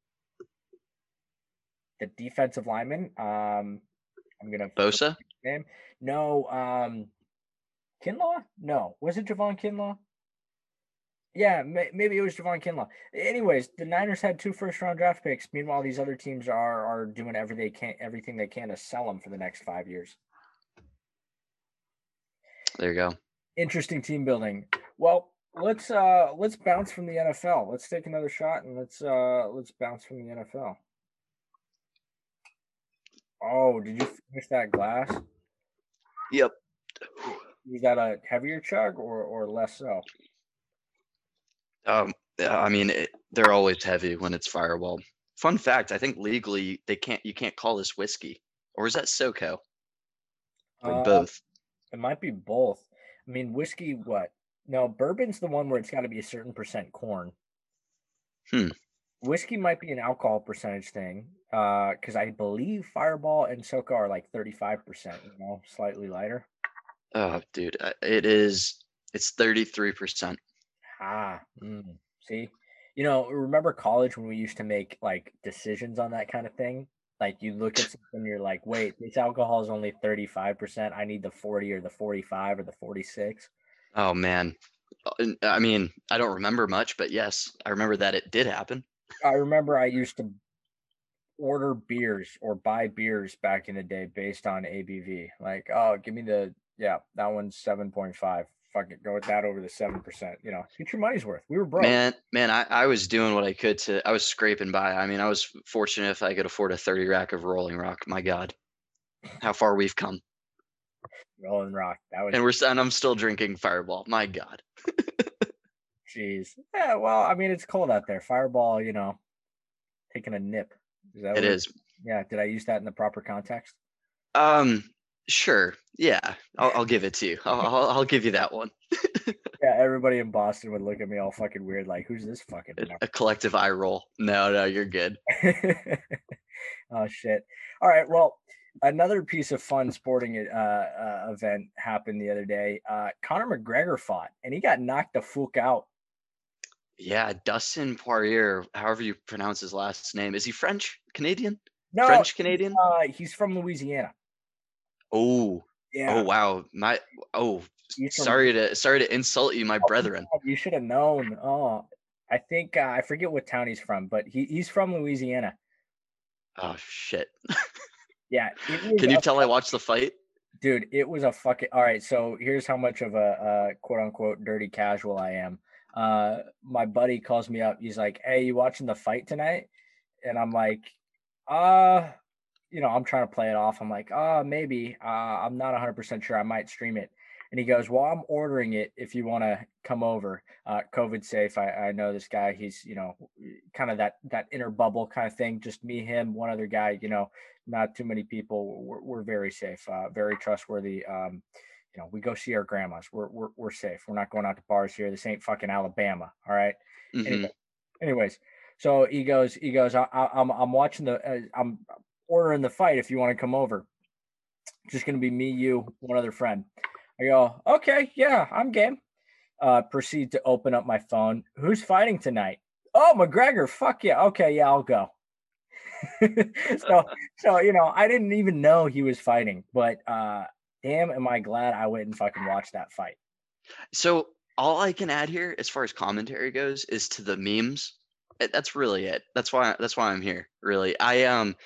the defensive lineman. Um, I'm gonna forget Bosa? his name. No, um, Kinlaw. No, was it Javon Kinlaw? Yeah, may, maybe it was Javon Kinlaw. Anyways, the Niners had two first round draft picks. Meanwhile, these other teams are are doing every they can everything they can to sell them for the next five years. There you go. Interesting team building. Well, let's uh let's bounce from the N F L. Let's take another shot and let's uh let's bounce from the N F L. Oh, did you finish that glass? Yep. Was that a heavier chug or or less so? Um, yeah, I mean, it, they're always heavy when it's Fireball. Fun fact: I think legally they can't. You can't call this whiskey, or is that SoCo, or Uh, both? it might be both. I mean, whiskey. What? No, bourbon's the one where it's got to be a certain percent corn. Hmm. Whiskey might be an alcohol percentage thing, uh, because I believe Fireball and Soca are like thirty-five percent, you know, slightly lighter. Oh, dude, uh, it is. It's thirty-three percent. Ah, mm, see, you know, remember college when we used to make like decisions on that kind of thing? Like you look at something, and you're like, wait, this alcohol is only thirty-five percent. I need the forty or the forty-five or the forty-six. Oh man. Uh, I mean, I don't remember much, but yes, I remember that it did happen. I remember I used to order beers or buy beers back in the day based on A B V. Like, oh, give me the, yeah, that one's seven point five. Fuck it, go with that over the seven percent. You know, get your money's worth. We were broke. Man, man, I, I was doing what I could to. I was scraping by. I mean, I was fortunate if I could afford a thirty rack of Rolling Rock. My God, how far we've come. Rolling Rock. That was, And we're s- and I'm still drinking Fireball. My God. jeez. Yeah, well, I mean, it's cold out there. Fireball, you know, taking a nip. Is that It what it, is. yeah, did I use that in the proper context? Um, sure. Yeah, I'll, I'll give it to you. I'll, I'll, I'll give you that one. Yeah, everybody in Boston would look at me all fucking weird, like, who's this fucking A, a collective eye roll. No, no, you're good. Oh shit. All right. Well, another piece of fun sporting uh, uh, event happened the other day. Uh, Conor McGregor fought, and he got knocked the fuck out. Yeah, Dustin Poirier, however you pronounce his last name. Is he French? Canadian? No, French he's, Canadian? uh, he's from Louisiana. Oh, oh Yeah, wow. My oh, he's from. sorry to sorry to insult you, my Oh, brethren. you should have known. Oh, I think uh, I forget what town he's from, but he, he's from Louisiana. Oh shit. Yeah, it was Can you a tell I watched the fight? dude. It was a fucking. All right, so here's how much of a uh, quote unquote dirty casual I am. Uh, my buddy calls me up. He's like, "Hey, you watching the fight tonight?" And I'm like, "Uh, you know, I'm trying to play it off. I'm like, uh, maybe. Uh, I'm not one hundred percent sure. I might stream it." And he goes, "Well, I'm ordering it if you want to come over. Uh, COVID safe. I, I know this guy. He's, you know, kind of that that inner bubble kind of thing. Just me, him, one other guy. You know, not too many people. We're, we're very safe. Uh, very trustworthy. Um, you know, we go see our grandmas. We're, we're we're safe. We're not going out to bars here. This ain't fucking Alabama. All right. Mm-hmm. Anyway, anyways, so he goes, he goes. I, I, I'm I'm watching the. Uh, I'm ordering the fight if you want to come over. Just gonna be me, you, one other friend. I go, okay, yeah, I'm game. Uh, proceed to open up my phone. Who's fighting tonight? Oh, McGregor. Fuck yeah. Okay, yeah, I'll go. so, so you know, I didn't even know he was fighting, but uh, damn, am I glad I went and fucking watched that fight. So all I can add here, as far as commentary goes, is to the memes. Eh, That's really it. That's why that's why I'm here. Really, I um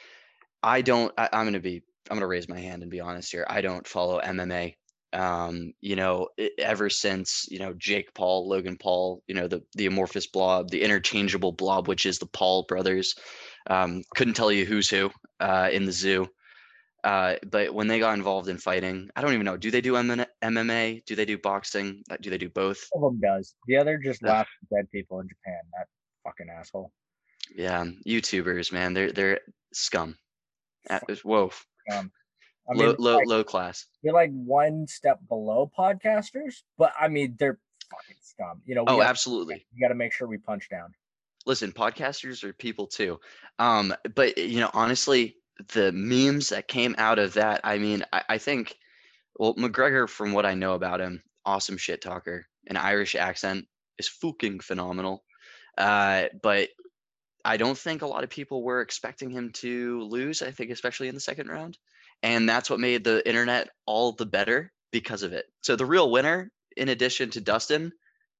I don't. I, I'm gonna be. I'm gonna raise my hand and be honest here. I don't follow M M A. Um, you know, e- ever since you know Jake Paul, Logan Paul, you know the the amorphous blob, the interchangeable blob, which is the Paul brothers. Um, couldn't tell you who's who uh, in the zoo. Uh, but when they got involved in fighting, I don't even know. Do they do M M A? Do they do boxing? Uh, Do they do both? One of them does. The other just Ugh, laughs at dead people in Japan. That fucking asshole. yeah, YouTubers, man, they're they're scum. Uh, Whoa, Um, I low mean, low like low class. they're like one step below podcasters, but I mean they're fucking scum. You know, we Oh, got absolutely. we got to make sure we punch down. Listen, podcasters are people too. Um, but you know, honestly, the memes that came out of that, I mean, I, I think, well, McGregor, from what I know about him, awesome shit talker, an Irish accent is fucking phenomenal. Uh, but I don't think a lot of people were expecting him to lose. I think, especially in the second round, and that's what made the internet all the better because of it. So the real winner, in addition to Dustin,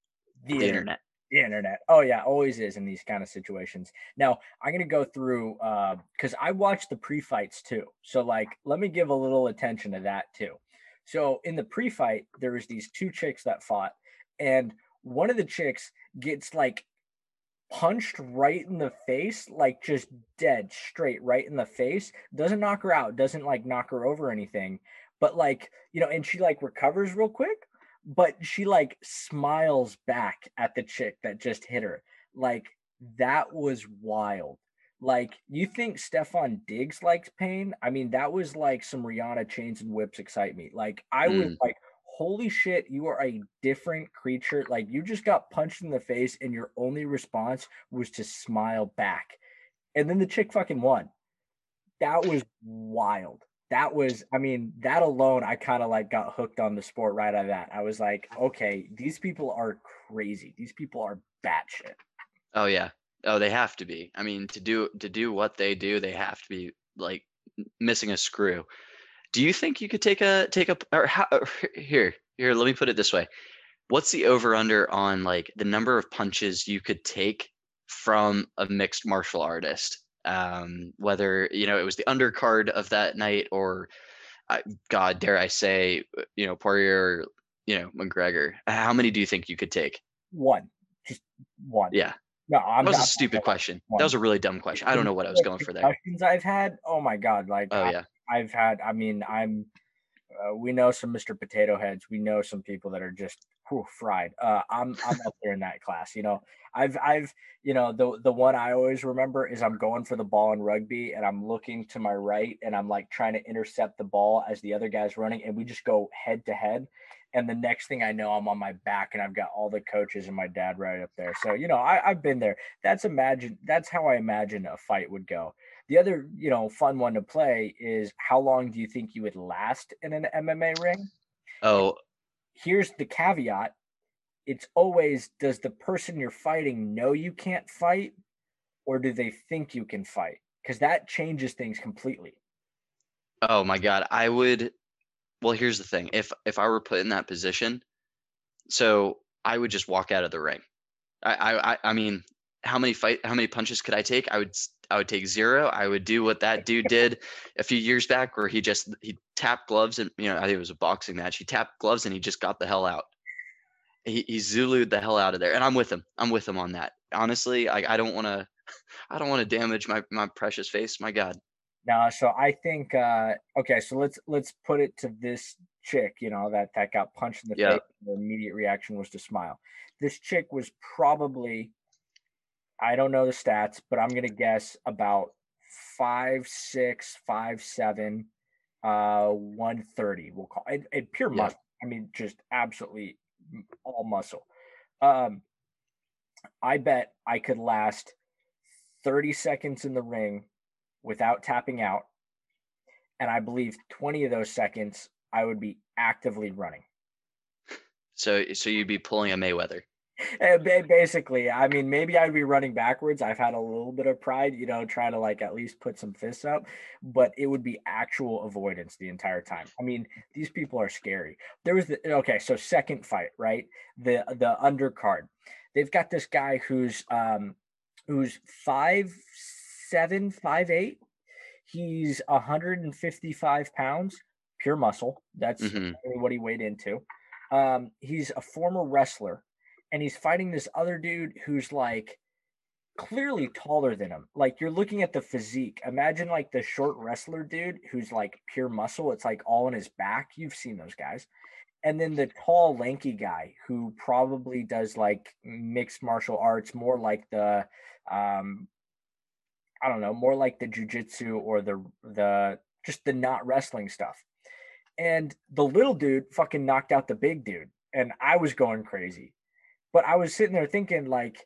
The the internet. internet. The internet. Oh yeah, always is in these kind of situations. Now I'm gonna go through because uh, I watched the pre-fights too. So like, let me give a little attention to that too. So in the pre-fight, there was these two chicks that fought, and one of the chicks gets like punched right in the face, like just dead straight right in the face. Doesn't knock her out, doesn't like knock her over or anything, but like, you know, and she like recovers real quick, but she like smiles back at the chick that just hit her. Like that was wild. Like you think Stefan Diggs likes pain? I mean, that was like some Rihanna chains and whips excite me. Like I was Mm. like, holy shit, you are a different creature. Like you just got punched in the face and your only response was to smile back. And then the chick fucking won. That was wild. that was, I mean, that alone, I kind of like got hooked on the sport right out of that. I was like, okay, these people are crazy. These people are batshit. Oh yeah. Oh, they have to be. I mean, to do to do what they do, they have to be like m- missing a screw. Do you think you could take a take a or how, or here here? Let me put it this way. What's the over under on like the number of punches you could take from a mixed martial artist? Um, whether you know it was the undercard of that night or, I, God, dare I say, uh, you know, Poirier, or, you know, McGregor. How many do you think you could take? One, just one. Yeah, No, that I'm, I'm was a not stupid gonna lie, question. That one. was a really dumb question. I The don't know what I was number of going for there. concussions I've had, oh my God, like Oh I, yeah. I've had, I mean, I'm Uh, we know some mister Potato Heads. We know some people that are just whew, fried. Uh, I'm I'm up there in that class. You know, I've I've you know the the one I always remember is I'm going for the ball in rugby and I'm looking to my right and I'm like trying to intercept the ball as the other guy's running and we just go head to head. And the next thing I know, I'm on my back and I've got all the coaches and my dad right up there. So you know, I, I've been there. That's imagine. That's how I imagine a fight would go. The other, you know, fun one to play is how long do you think you would last in an M M A ring? And Oh, here's the caveat. It's always, does the person you're fighting know you can't fight or do they think you can fight? Because that changes things completely. oh my God. I would. Well, here's the thing. If if I were put in that position, so I would just walk out of the ring. I I I I mean, how many fight how many punches could I take? I would s- I would take zero. I would do what that dude did a few years back where he just he tapped gloves and you know, I think it was a boxing match. He tapped gloves and he just got the hell out. He he Zulu'd the hell out of there. And I'm with him. I'm with him on that. Honestly, I I don't want to I don't want to damage my my precious face. My God. Now, so I think uh okay, so let's let's put it to this chick, you know, that that got punched in the Yeah. face. The immediate reaction was to smile. This chick was probably, I don't know the stats, but I'm gonna guess about five six, five seven, uh, one thirty. We'll call it, it pure Yeah. muscle. I mean, just absolutely all muscle. Um, I bet I could last thirty seconds in the ring without tapping out, and I believe twenty of those seconds I would be actively running. So so you'd be pulling a Mayweather. Eh, ba- Basically, I mean, maybe I'd be running backwards. I've had a little bit of pride, you know, trying to like at least put some fists up, but it would be actual avoidance the entire time. I mean, these people are scary. There was the okay, so second fight, right? The the undercard. They've got this guy who's um who's five seven, five eight. He's one hundred fifty-five pounds, pure muscle. That's Mhm. really what he weighed into. Um, he's a former wrestler, and he's fighting this other dude who's like clearly taller than him. Like you're looking at the physique. Imagine like the short wrestler dude who's like pure muscle. It's like all in his back. You've seen those guys. And then the tall, lanky guy who probably does like mixed martial arts, more like the um, I don't know, more like the jujitsu or the the just the not wrestling stuff. And the little dude fucking knocked out the big dude, and I was going crazy. But I was sitting there thinking, like,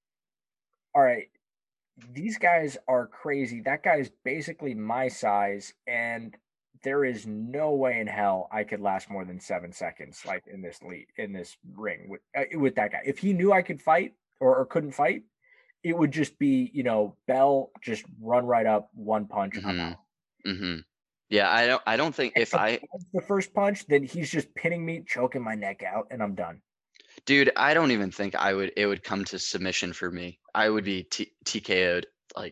all right, these guys are crazy. That guy's basically my size, and there is no way in hell I could last more than seven seconds, like in this lead in this ring with uh, with that guy. If he knew I could fight or, or couldn't fight, it would just be, you know, bell, just run right up, one punch, I'm Mhm. out. Mhm. Yeah, I don't I don't think if If I the first punch, then he's just pinning me, choking my neck out, and I'm done. dude, I don't even think I would it would come to submission for me. I would be T TKO'd like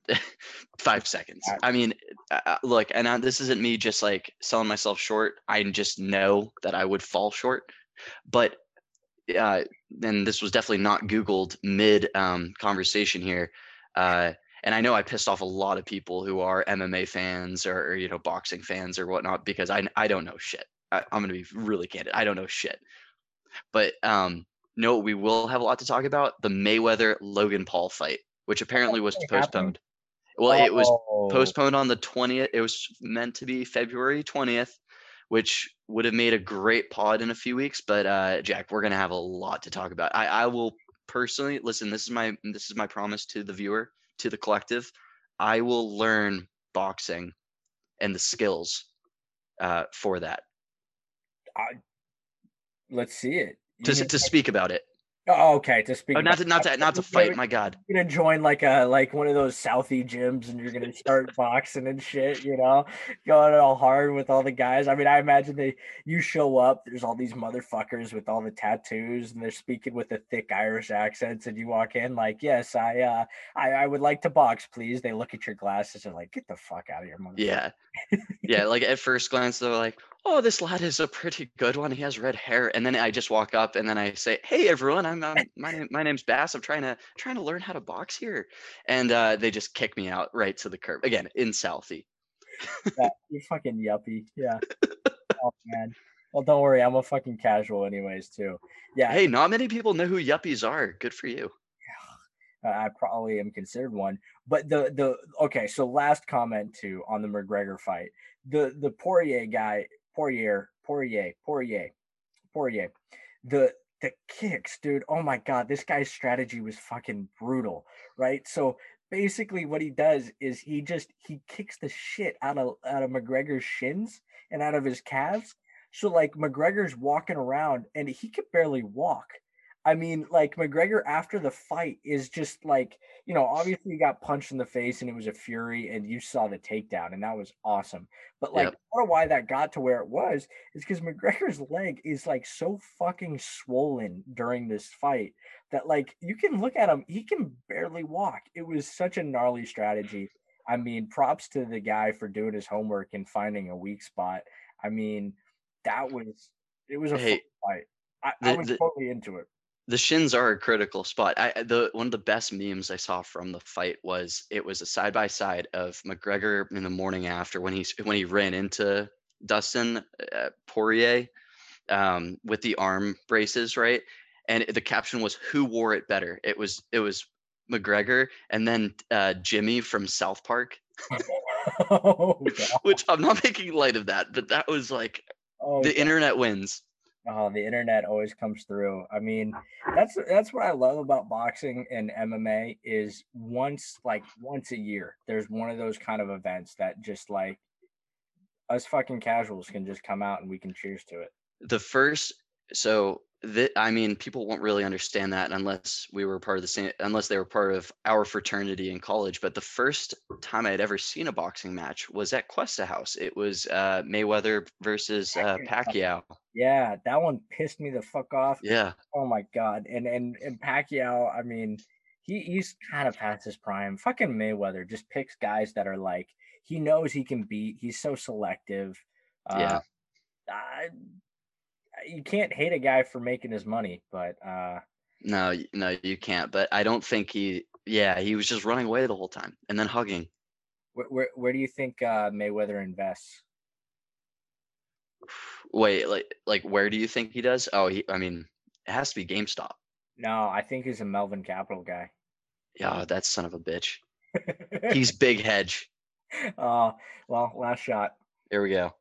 five seconds. Uh, I mean, uh, uh, look, and uh, this isn't me just like selling myself short. I just know that I would fall short. But uh, and this was definitely not Googled mid um, conversation here. Uh, and I know I pissed off a lot of people who are M M A fans or, or you know boxing fans or whatnot because I I don't know shit. I, I'm gonna be really candid. I don't know shit. But um, no, we will have a lot to talk about the Mayweather Logan Paul fight, which apparently was Really happening? postponed. Well, it was Oh, postponed on the twentieth. It was meant to be February twentieth, which would have made a great pod in a few weeks. But uh, Jack, we're gonna have a lot to talk about. I, I will personally listen. This is my this is my promise to the viewer, to the collective. I will learn boxing and the skills uh, for that. I, let's see it. You To mean to like, speak about it. oh, okay, to speak Oh, about not to not to not to you're fight. My God. gonna join like a like one of those Southie gyms and you're gonna start boxing and shit, you know, going all hard with all the guys. I mean, I imagine they you show up, there's all these motherfuckers with all the tattoos and they're speaking with the thick Irish accents, and you walk in like, yes, I uh I, I would like to box, please. They look at your glasses and like, get the fuck out of here, motherfucker. Yeah. Yeah, like at first glance, they're like, "Oh, this lad is a pretty good one. He has red hair." And then I just walk up and then I say, "Hey, everyone, I'm, I'm my name my name's Bass. I'm trying to trying to learn how to box here," and uh, they just kick me out right to the curb again in Southie. Yeah, you fucking yuppie. Yeah. Oh man. Well, don't worry, I'm a fucking casual anyways too. Yeah, Hey, not many people know who yuppies are. Good for you. I probably am considered one. But the the okay, so last comment too on the McGregor fight. The the Poirier guy, Poirier, Poirier, Poirier, Poirier. The the kicks, dude. Oh my god, this guy's strategy was fucking brutal, right? So basically what he does is he just he kicks the shit out of out of McGregor's shins and out of his calves. So like McGregor's walking around and he could barely walk. I mean, like McGregor after the fight is just like, you know, obviously he got punched in the face and it was a fury and you saw the takedown and that was awesome. But like Yep. part of why that got to where it was is because McGregor's leg is like so fucking swollen during this fight that like you can look at him, he can barely walk. It was such a gnarly strategy. I mean, props to the guy for doing his homework and finding a weak spot. I mean, that was it was a fun Hey, fight. I, I the was the totally into it. the shins are a critical spot. I the one of the best memes I saw from the fight was it was a side by side of McGregor in the morning after when he when he ran into Dustin uh, Poirier um, with the arm braces, right? And the caption was "Who wore it better?" It was it was McGregor and then uh, Jimmy from South Park, Oh god. which I'm not making light of that, but that was like Oh the god. internet wins. Oh, the internet always comes through. I mean, that's that's what I love about boxing and M M A is once like once a year, there's one of those kind of events that just like us fucking casuals can just come out and we can cheers to it. The first, so that I mean, people won't really understand that unless we were part of the same, unless they were part of our fraternity in college. But the first time I had ever seen a boxing match was at Cuesta House. It was uh, Mayweather versus uh, Pacquiao. Yeah, that one pissed me the fuck off. Yeah, Oh my god. And and and Pacquiao, I mean, he he's kind of past his prime. Fucking Mayweather just picks guys that are like he knows he can beat. He's so selective. Uh yeah. I, you can't hate a guy for making his money, but uh No, y- no, you can't. But I don't think he. Yeah, he was just running away the whole time and then hugging. where where, where do you think uh Mayweather invests? Wait, like, like where do you think he does? Oh, he. I mean, it has to be GameStop. No, I think he's a Melvin Capital guy. Yeah, that son of a bitch. He's big hedge. uh well, last shot. Here we go.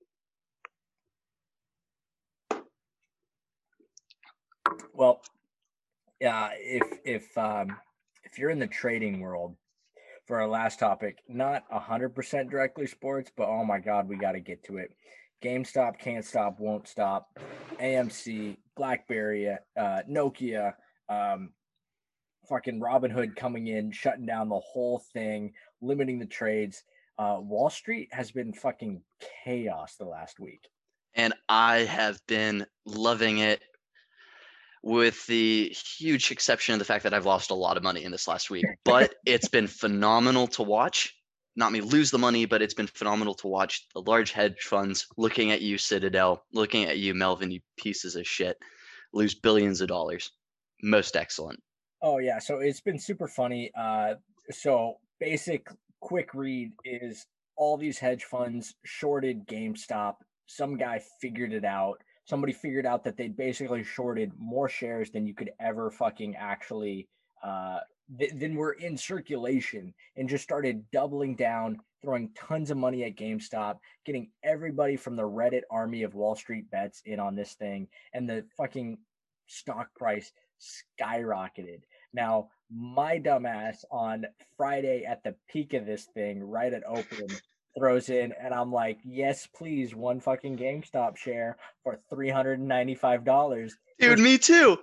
Well, yeah, if if um if you're in the trading world for our last topic, not one hundred percent directly sports, but oh my god, we got to get to it. GameStop can't stop, won't stop. A M C, BlackBerry, uh, Nokia, um, fucking Robinhood coming in, shutting down the whole thing, limiting the trades. Uh, Wall Street has been fucking chaos the last week. And I have been loving it with the huge exception of the fact that I've lost a lot of money in this last week. But it's been phenomenal to watch. Not me lose the money, but it's been phenomenal to watch the large hedge funds looking at you, Citadel, looking at you, Melvin, you pieces of shit, lose billions of dollars. Most excellent. Oh yeah, so it's been super funny. Uh, so basic quick read is all these hedge funds shorted GameStop. Some guy figured it out. Somebody figured out that they basically shorted more shares than you could ever fucking actually uh th- than were in circulation, and just started doubling down, throwing tons of money at GameStop, getting everybody from the Reddit army of Wall Street bets in on this thing, and the fucking stock price skyrocketed. Now, my dumbass on Friday at the peak of this thing, right at open, throws in, and I'm like, yes, please, one fucking GameStop share for three hundred ninety-five dollars. Dude, me too.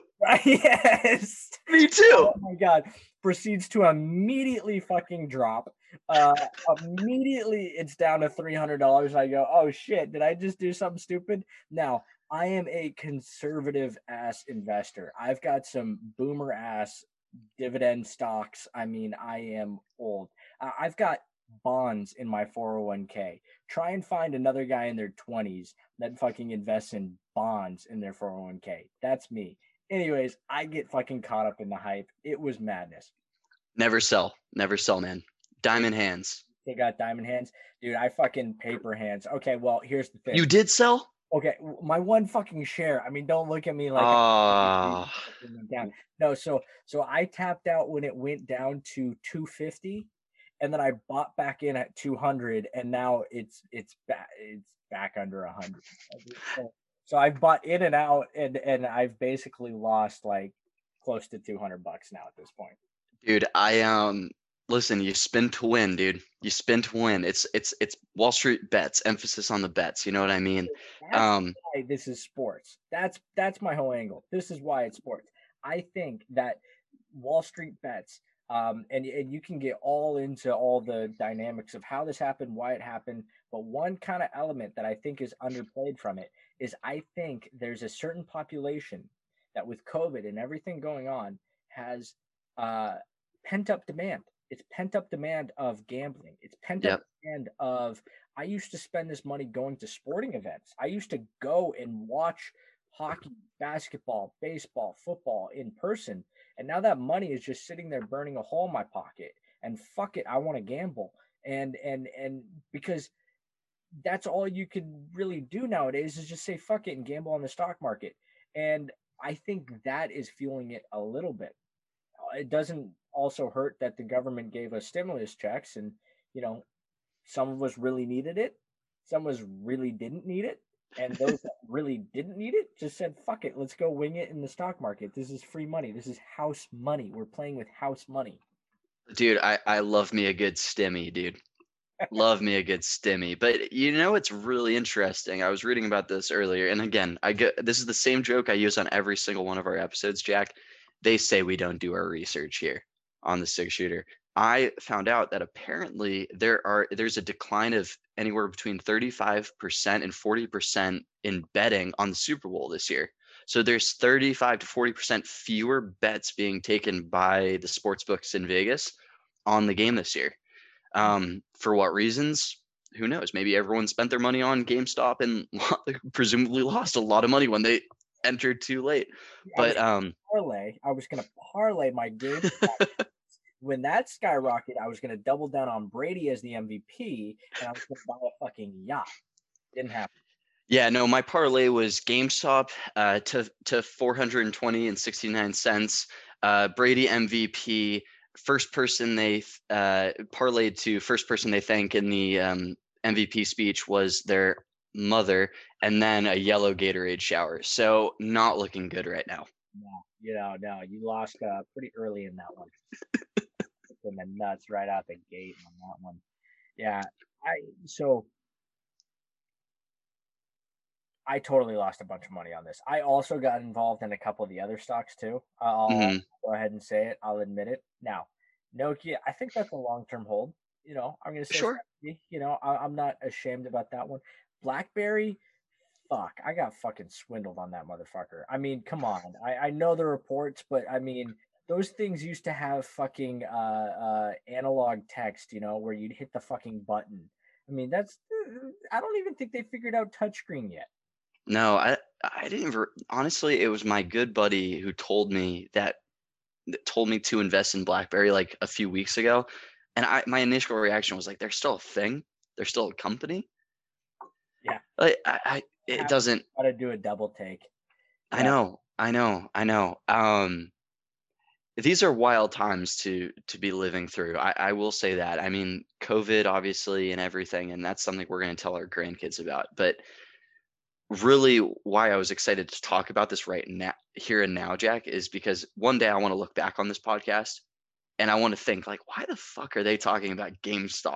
Yes. Me too. Oh my god. Proceeds to immediately fucking drop. Uh, immediately it's down to three hundred dollars. I go, oh shit, did I just do something stupid? Now, I am a conservative ass investor. I've got some boomer ass dividend stocks. I mean, I am old. I- I've got bonds in my four oh one k. Try and find another guy in their twenties that fucking invests in bonds in their four oh one k. That's me. Anyways, I get fucking caught up in the hype. It was madness. Never sell. Never sell, man. Diamond hands. They got diamond hands. Dude, I fucking paper hands. Okay, well, here's the thing. You did sell? Okay, my one fucking share. I mean, don't look at me like uh, I'm down. No, so so I tapped out when it went down to two fifty, and then I bought back in at two hundred, and now it's it's back it's back under one hundred. So, so I've bought in and out, and and I've basically lost like close to two hundred bucks now at this point. Dude, I um listen, you spin to win, dude. You spin to win. It's it's it's Wall Street bets, emphasis on the bets, you know what I mean? That's Um why this is sports. That's that's my whole angle. This is why it's sports. I think that Wall Street bets, um, and and you can get all into all the dynamics of how this happened, why it happened. But one kind of element that I think is underplayed from it is I think there's a certain population that with COVID and everything going on has uh, pent up demand. It's pent up demand of gambling. It's pent up yep. demand of I used to spend this money going to sporting events. I used to go and watch hockey, basketball, baseball, football in person. And now that money is just sitting there burning a hole in my pocket. And fuck it, I want to gamble. And and and because that's all you can really do nowadays is just say fuck it and gamble on the stock market. And I think that is fueling it a little bit. It doesn't also hurt that the government gave us stimulus checks, and you know, some of us really needed it, some of us really didn't need it, and those that really didn't need it just said fuck it, let's go wing it in the stock market. This is free money. This is house money. We're playing with house money. Dude, I I love me a good stimmy, dude. Love me a good stimmy. But you know it's really interesting. I was reading about this earlier, and again, I get this is the same joke I use on every single one of our episodes, Jack. They say we don't do our research here on the six shooter. I found out that apparently there are there's a decline of anywhere between thirty-five percent and forty percent in betting on the Super Bowl this year. So there's thirty-five to forty percent fewer bets being taken by the sports books in Vegas on the game this year. Um, for what reasons? Who knows? Maybe everyone spent their money on GameStop and presumably lost a lot of money when they entered too late. But um, parlay, I was gonna parlay my game. When that skyrocketed, I was gonna double down on Brady as the M V P, and I was gonna buy a fucking yacht. Didn't happen. Yeah, no, my parlay was GameStop uh, to to four hundred twenty and sixty-nine cents. Uh, Brady M V P. First person they uh, parlayed to first person they thank in the um, M V P speech was their mother, and then a yellow Gatorade shower. So not looking good right now. No, you know, no, you lost uh, pretty early in that one. In the nuts right out the gate on that one. Yeah, I so I totally lost a bunch of money on this. I also got involved in a couple of the other stocks too. I'll mm-hmm. go ahead and say it. I'll admit it. Now, Nokia, I think that's a long-term hold. You know, I'm going to say, sure. You know, I, I'm not ashamed about that one. BlackBerry, fuck, I got fucking swindled on that motherfucker. I mean, come on. I, I know the reports, but I mean, those things used to have fucking uh, uh, analog text, you know, where you'd hit the fucking button. I mean, that's, I don't even think they figured out touchscreen yet. No, I I didn't even, honestly, it was my good buddy who told me that, that told me to invest in BlackBerry like a few weeks ago. And I my initial reaction was like, they're still a thing? They're still a company? Yeah. Like, I, I it doesn't. Got to do a double take. Yeah. I know, I know, I know. Um, these are wild times to to be living through. I, I will say that. I mean, COVID obviously and everything, and that's something we're going to tell our grandkids about. But really, why I was excited to talk about this right now, here and now, Jack, is because one day I want to look back on this podcast and I want to think like, why the fuck are they talking about GameStop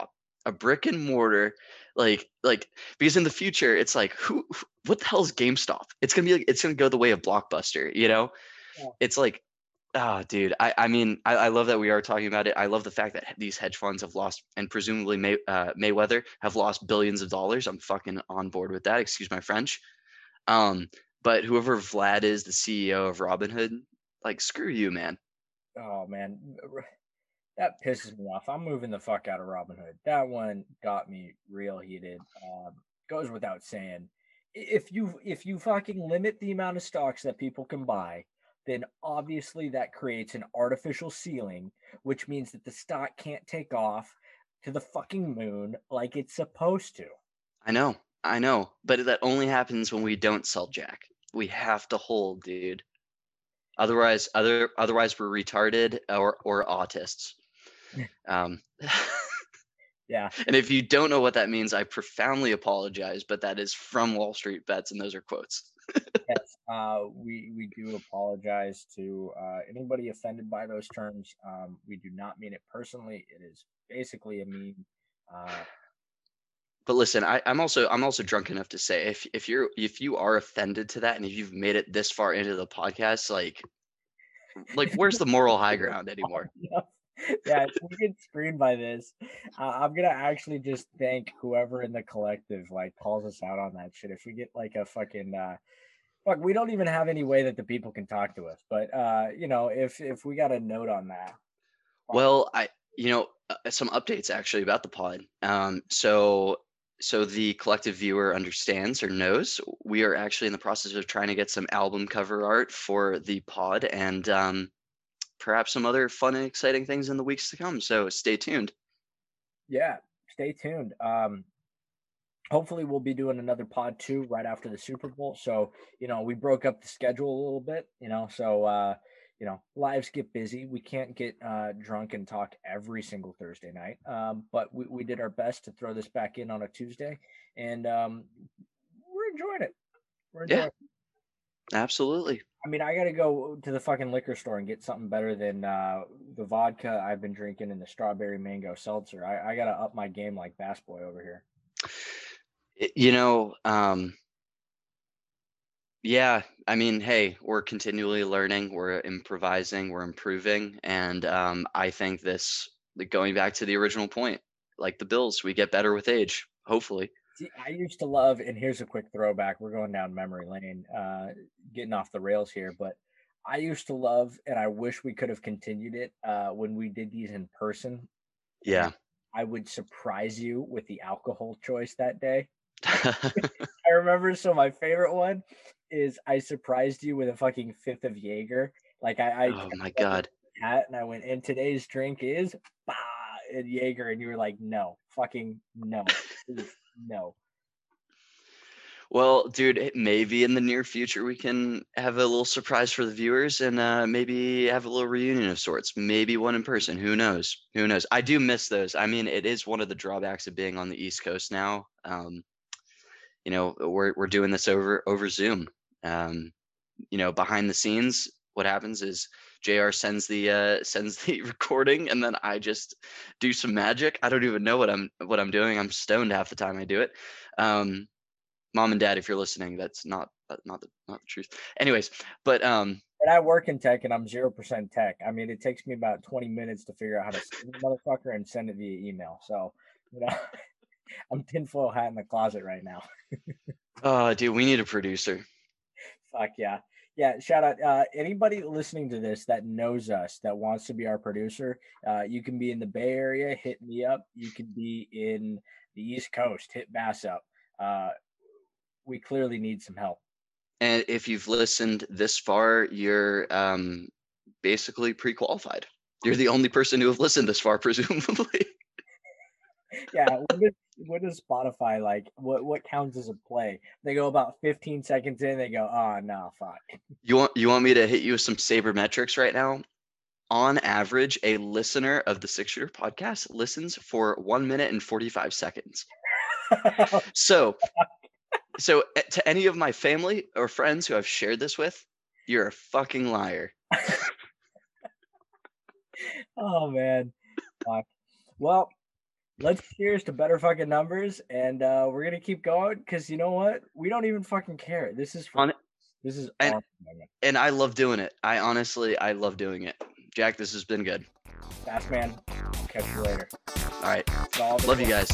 a brick and mortar, like like because in the future it's like who, who what the hell is GameStop? It's gonna be like it's gonna go the way of Blockbuster, you know? Yeah. It's like, ah, dude. I I mean I, I love that we are talking about it. I love the fact that these hedge funds have lost, and presumably May uh, Mayweather have lost billions of dollars. I'm fucking on board with that. Excuse my French. Um, but whoever Vlad is, the C E O of Robinhood, like screw you, man. Oh man, that pisses me off. I'm moving the fuck out of Robinhood. That one got me real heated. Um, goes without saying. If you if you fucking limit the amount of stocks that people can buy, then obviously that creates an artificial ceiling, which means that the stock can't take off to the fucking moon like it's supposed to. I know, I know, but that only happens when we don't sell Jack. We have to hold, dude. Otherwise, other otherwise we're retarded or or autists. Um, Yeah. and if you don't know what that means, I profoundly apologize, but that is from Wall Street Bets, and those are quotes. Yes, uh, we we do apologize to uh, anybody offended by those terms. Um, we do not mean it personally. It is basically a meme. Uh, But listen, I, I'm also I'm also drunk enough to say if if you're if you are offended to that, and if you've made it this far into the podcast, like like where's the moral high ground anymore? yeah, if we get screened by this, uh, I'm gonna actually just thank whoever in the collective like calls us out on that shit. If we get like a fucking uh, fuck, we don't even have any way that the people can talk to us. But uh, you know, if if we got a note on that, fuck. Well, I you know uh, some updates actually about the pod. Um, so so the collective viewer understands or knows we are actually in the process of trying to get some album cover art for the pod, and um, perhaps some other fun and exciting things in the weeks to come. So stay tuned. Yeah, stay tuned. Um, hopefully we'll be doing another pod too right after the Super Bowl. So, you know, we broke up the schedule a little bit, you know, so uh, you know, lives get busy. We can't get uh drunk and talk every single Thursday night. Um, but we, we did our best to throw this back in on a Tuesday, and um we're enjoying it. We're Yeah, enjoying it. absolutely. I mean, I gotta go to the fucking liquor store and get something better than uh the vodka I've been drinking and the strawberry mango seltzer. I, I gotta up my game like Bass Boy over here. Y- You know, um, yeah, I mean, hey, we're continually learning, we're improvising, we're improving, and um, I think this, like, going back to the original point, like the Bills, we get better with age, hopefully. See, I used to love, and here's a quick throwback. We're going down memory lane, uh, getting off the rails here, but I used to love, and I wish we could have continued it uh, when we did these in person. And Yeah. I would surprise you with the alcohol choice that day. I remember, so my favorite one is I surprised you with a fucking fifth of Jaeger. Like I, I Oh my God. hat and I went, and today's drink is bah, and Jaeger, and you were like, no, fucking no, please, no. Well, dude, it- maybe in the near future we can have a little surprise for the viewers and uh, maybe have a little reunion of sorts. Maybe one in person. Who knows? Who knows? I do miss those. I mean, it is one of the drawbacks of being on the East Coast now. Um, you know, we're we're doing this over over Zoom. Um, you know, behind the scenes, what happens is J R sends the uh, sends the recording, and then I just do some magic. I don't even know what I'm what I'm doing. I'm stoned half the time I do it. Um, Mom and Dad, if you're listening, that's not not the not the truth. Anyways, but um, And I work in tech and I'm zero percent tech. I mean, it takes me about twenty minutes to figure out how to send the motherfucker and send it via email. So, you know, I'm tinfoil hat in the closet right now. oh, dude, we need a producer. Fuck yeah. Yeah. Shout out. Uh, anybody listening to this that knows us, that wants to be our producer, uh, you can be in the Bay Area, hit me up. You can be in the East Coast, hit Bass up. Uh, we clearly need some help. And if you've listened this far, you're um, basically pre-qualified. You're the only person who have listened this far, presumably. Yeah, when does, when does Spotify like what what counts as a play? They go about fifteen seconds in, they go, oh no, fuck. You want you want me to hit you with some sabermetrics right now? On average, a listener of the Six Shooter podcast listens for one minute and forty-five seconds. So, so eh, to any of my family or friends who I've shared this with, you're a fucking liar. Oh man. Fuck. Well, let's cheers to better fucking numbers, and uh, we're gonna keep going because you know what? We don't even fucking care. This is On for, this is and, our and I love doing it. I honestly, I love doing it. Jack, this has been good. Fast man. I'll catch you later. All right. All Love you guys.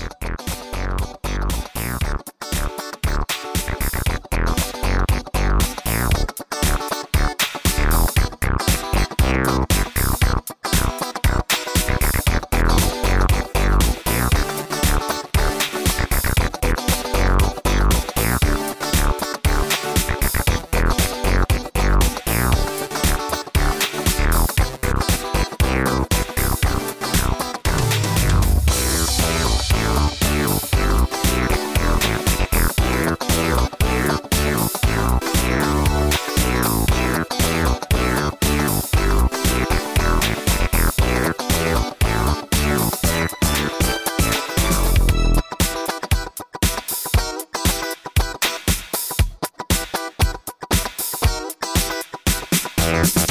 Bye.